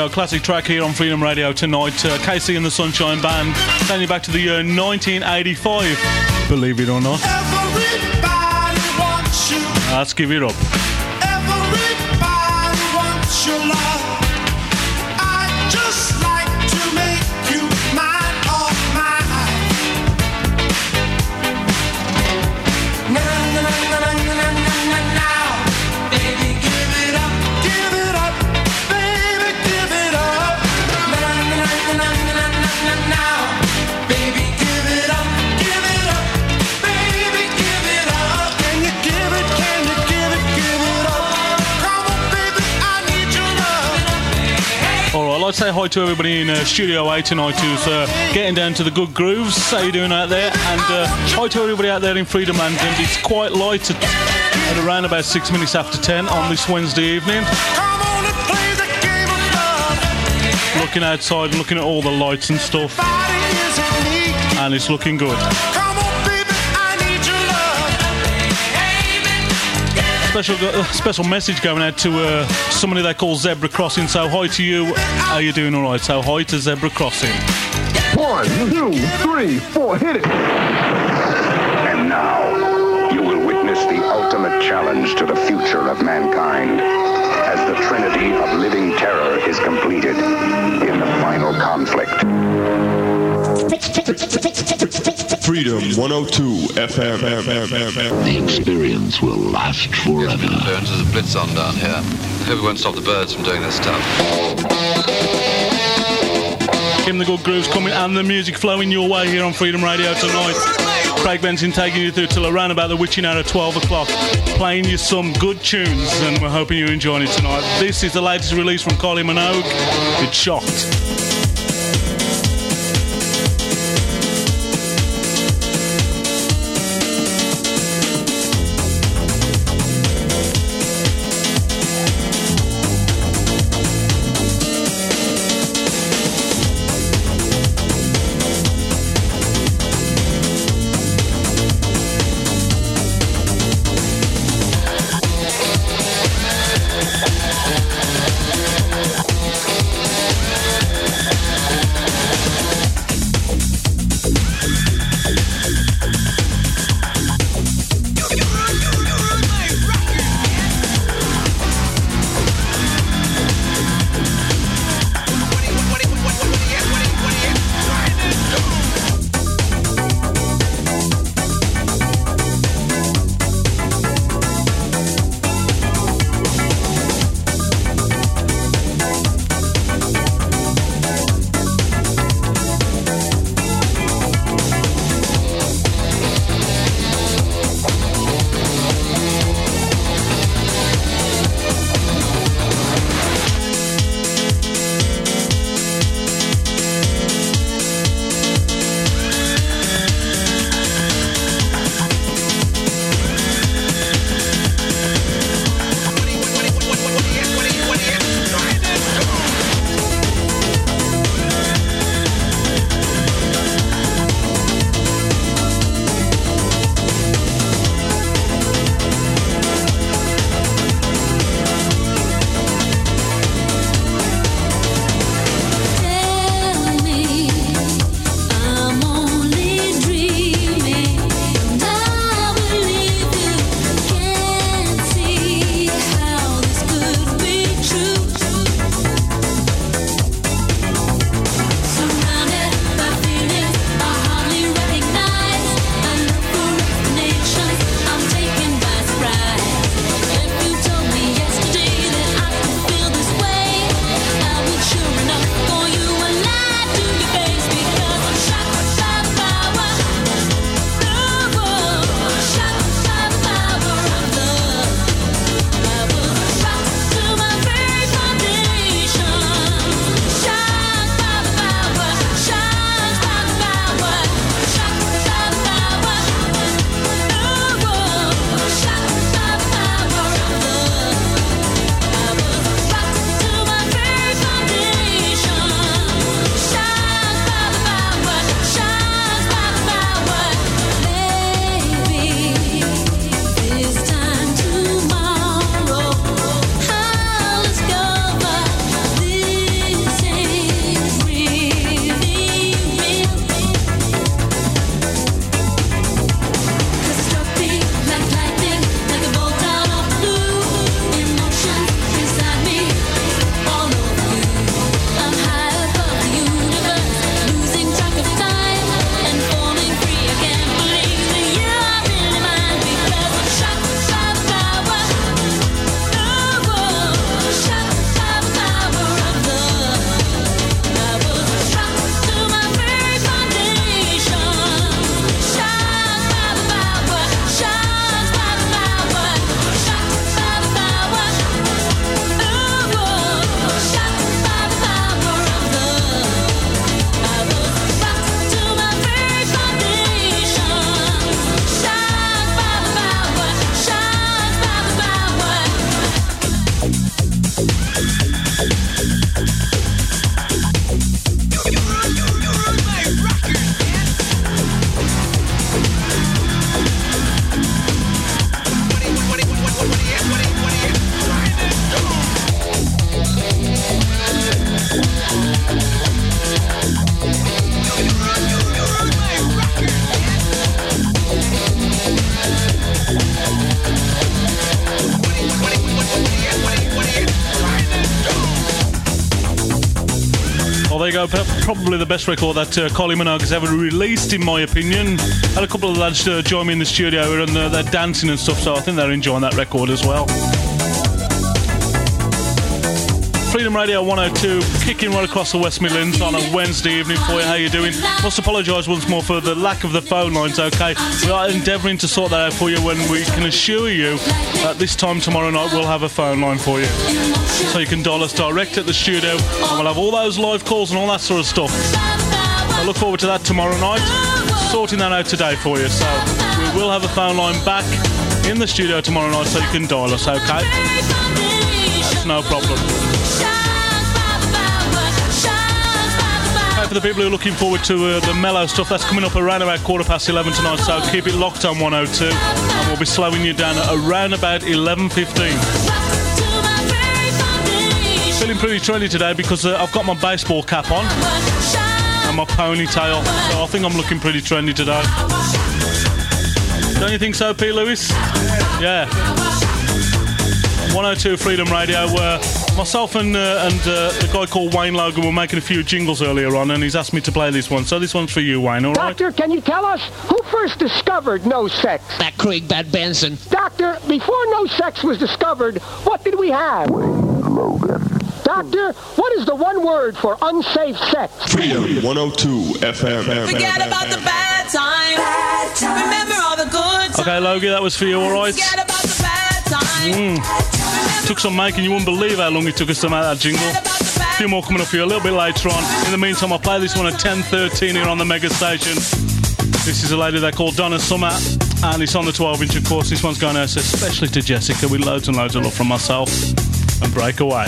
go. Classic track here on Freedom Radio tonight. Uh, K C and the Sunshine Band. Taking you back to the year nineteen eighty-five. Believe it or not. Everybody wants you. Let's give it up. Everybody wants your love. I just like to make you mine, oh mine. Na na na na na na na na now, baby, give it up, give it up, baby, give it up. Na na na na na na na na now, baby, give it up, give it up, baby, give it up. Can you give it? Can you give it? Give it up. Come on, baby, I need your love. Alright, I'd like to say hi to everybody in uh, Studio A tonight who's uh, getting down to the good grooves. How you doing out there? And uh, hi to everybody out there in Freedom Land. And it's quite light at, at around about six minutes after ten on this Wednesday evening. Come on and play the game of love. Looking outside and looking at all the lights and stuff. Body is in need. And it's looking good. Come on, baby, I need your love. Special uh, special message going out to uh, somebody they call Zebra Crossing. So hi to you. How you doing? All right. So hi to Zebra Crossing. One, two, three, four, hit it. And now, you will witness the ultimate challenge to the future of mankind as the trinity of living terror is completed in the final conflict. Freedom one oh two F M. The experience will last forever. There's a blitz on down here. Hope we won't stop the birds from doing their stuff. Keeping the good grooves coming and the music flowing your way here on Freedom Radio tonight. Craig Benson taking you through till around about the witching hour at twelve o'clock, playing you some good tunes, and we're hoping you're enjoying it tonight. This is the latest release from Kylie Minogue. It's Shocked. there you go. P- Probably the best record that uh, Kylie Minogue has ever released, in my opinion. Had a couple of lads uh, join me in the studio and uh, they're dancing and stuff, so I think they're enjoying that record as well. Freedom Radio one oh two, kicking right across the West Midlands on a Wednesday evening for you. How you doing? Must apologise once more for the lack of the phone lines, okay? We are endeavouring to sort that out for you when we can assure you that this time tomorrow night we'll have a phone line for you. So you can dial us direct at the studio and we'll have all those live calls and all that sort of stuff. I look forward to that tomorrow night, sorting that out today for you. So we will have a phone line back in the studio tomorrow night so you can dial us, okay? That's no problem. For the people who are looking forward to uh, the mellow stuff, that's coming up around about quarter past eleven tonight, so keep it locked on one oh two and we'll be slowing you down at around about eleven fifteen. Feeling pretty trendy today because uh, I've got my baseball cap on and my ponytail, so I think I'm looking pretty trendy today. Don't you think so, Pete Lewis? Yeah. one oh two Freedom Radio, uh, myself and, uh, and uh, a guy called Wayne Logan were making a few jingles earlier on and he's asked me to play this one, so this one's for you, Wayne, all right? Doctor, can you tell us who first discovered no sex? That Craig Bad Benson. Doctor, before no sex was discovered, what did we have? Wayne Logan. Doctor, what is the one word for unsafe sex? Freedom one oh two F M. Forget about the bad times. Bad times. Remember all the good times. Okay, Logie, that was for you, all right? Forget about the bad times. Mm. Took some making, you wouldn't believe how long it took us to make that jingle. A few more coming up for you a little bit later on. In the meantime, I'll play this one at ten thirteen here on the Mega Station. This is a lady they call Donna Summer, and it's on the twelve inch, of course. This one's going out especially to Jessica with loads and loads of love from myself and Breakaway.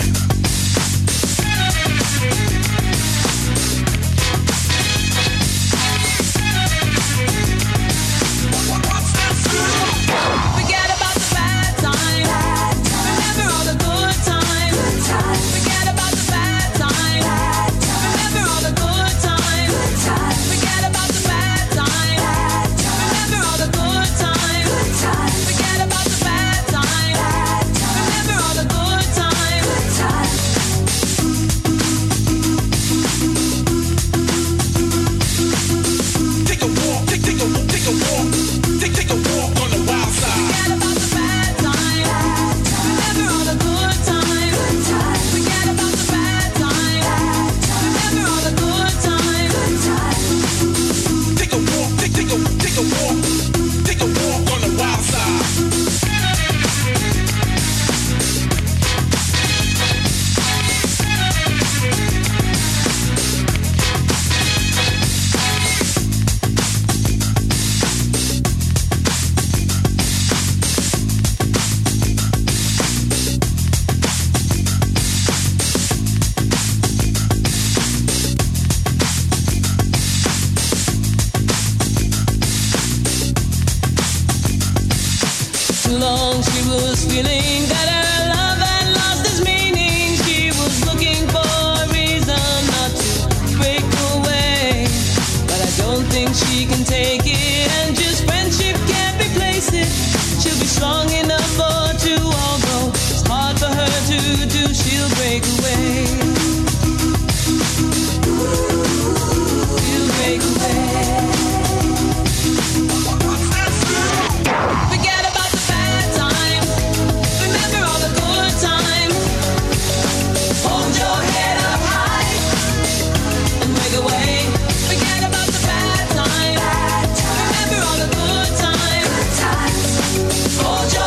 Hold your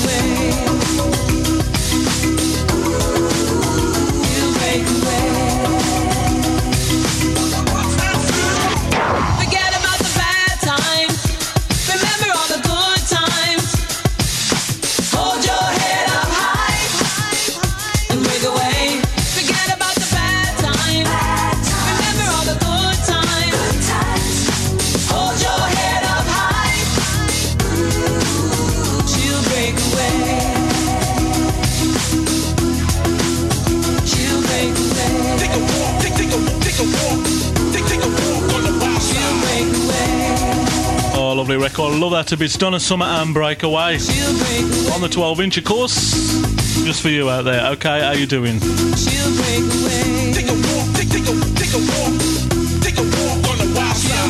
Lovely record. Love that to bits. Donna Summer and Breakaway on the twelve inch, of course. Just for you out there. Okay, how you doing? Take a walk, take, take a, take a walk, take a walk on the wild side.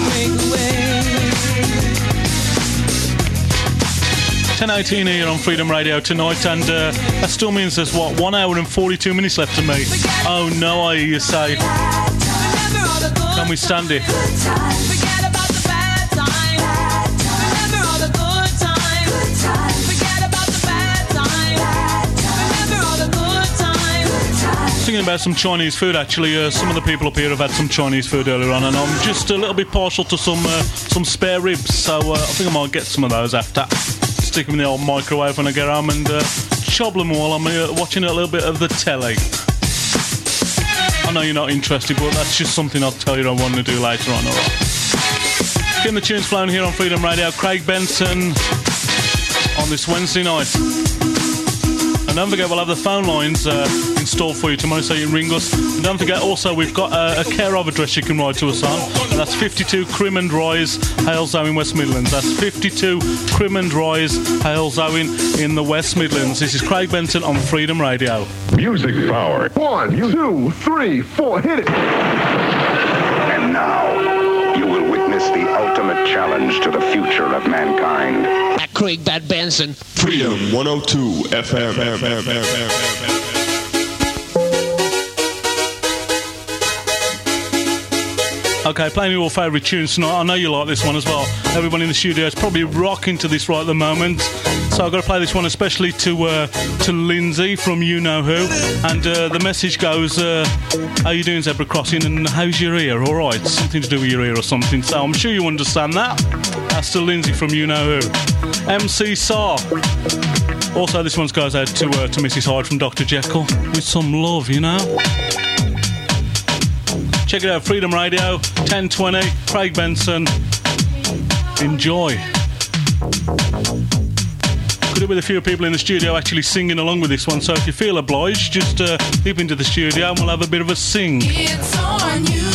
ten eighteen here on Freedom Radio tonight, and uh, that still means there's what, one hour and forty-two minutes left to me. Oh no, I hear you say. Can we stand it? Thinking about some Chinese food, actually. Uh, some of the people up here have had some Chinese food earlier on, and I'm just a little bit partial to some uh, some spare ribs, so uh, I think I might get some of those after. Stick them in the old microwave when I get home and uh, chop them while I'm uh, watching a little bit of the telly. I know you're not interested, but that's just something I'll tell you I want to do later on, alright? Getting the tunes flowing here on Freedom Radio. Craig Benson on this Wednesday night. And don't forget, we'll have the phone lines uh, installed for you tomorrow, so you can ring us. And don't forget, also, we've got uh, a care of address you can write to us on. And that's fifty-two Crimond Rise, Halesowen in West Midlands. That's fifty-two Crimond Rise, Halesowen in the West Midlands. This is Craig Benson on Freedom Radio. Music power. One, two, three, four, hit it. And now, you will witness the ultimate challenge to the future of mankind. Craig Bad Benson. Freedom one oh two F M. Okay, playing your favourite tunes tonight. I know you like this one as well. Everybody in the studio is probably rocking to this right at the moment. So I've got to play this one especially to uh, to Lindsay from You Know Who. And uh, the message goes, uh, how you doing, Zebra Crossing? And how's your ear? All right, something to do with your ear or something. So I'm sure you understand that. That's to Lindsay from You Know Who. M C Saar. Also, this one goes out to uh, to Missus Hyde from Doctor Jekyll with some love, you know. Check it out, Freedom Radio, ten twenty, Craig Benson. Enjoy. Could have with a few people in the studio actually singing along with this one, so if you feel obliged, just uh, leap into the studio and we'll have a bit of a sing. It's on you.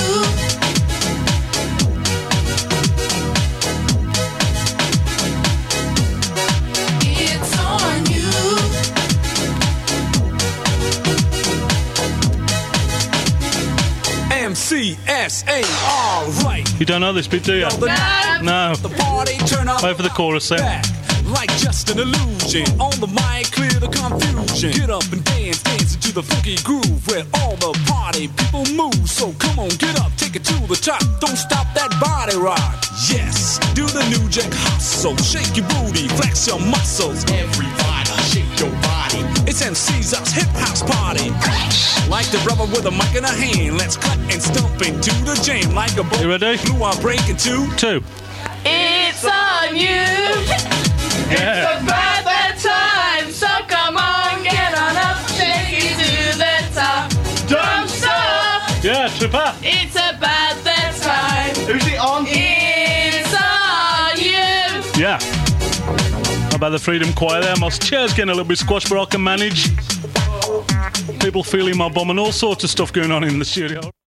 C S A R, right. You don't know this bit, do you? No. No. The party turn up. Wait for the chorus then. Back, like just an illusion. On the mic, clear the confusion. Get up and dance, dance into the funky groove where all the party people move. So come on, get up, take it to the top. Don't stop that body rock. Yes, do the new jack hustle. Shake your booty, flex your muscles. Everybody, shake your body. It's M C's House Hip House Party. Like the brother with a mic in a hand, let's cut and stomp into the jam. Like a boat, you ready? Blue, I'm breaking two. Two. It's on you. Yeah. It's about that time, so come on, get on up, shake it to the top. Don't stop. Yeah, Tripper. It's about that time. Who's it on? It's on you. Yeah. How about the Freedom Choir there? My chair's getting a little bit squashed, but I can manage. People feeling my bum and all sorts of stuff going on in the studio.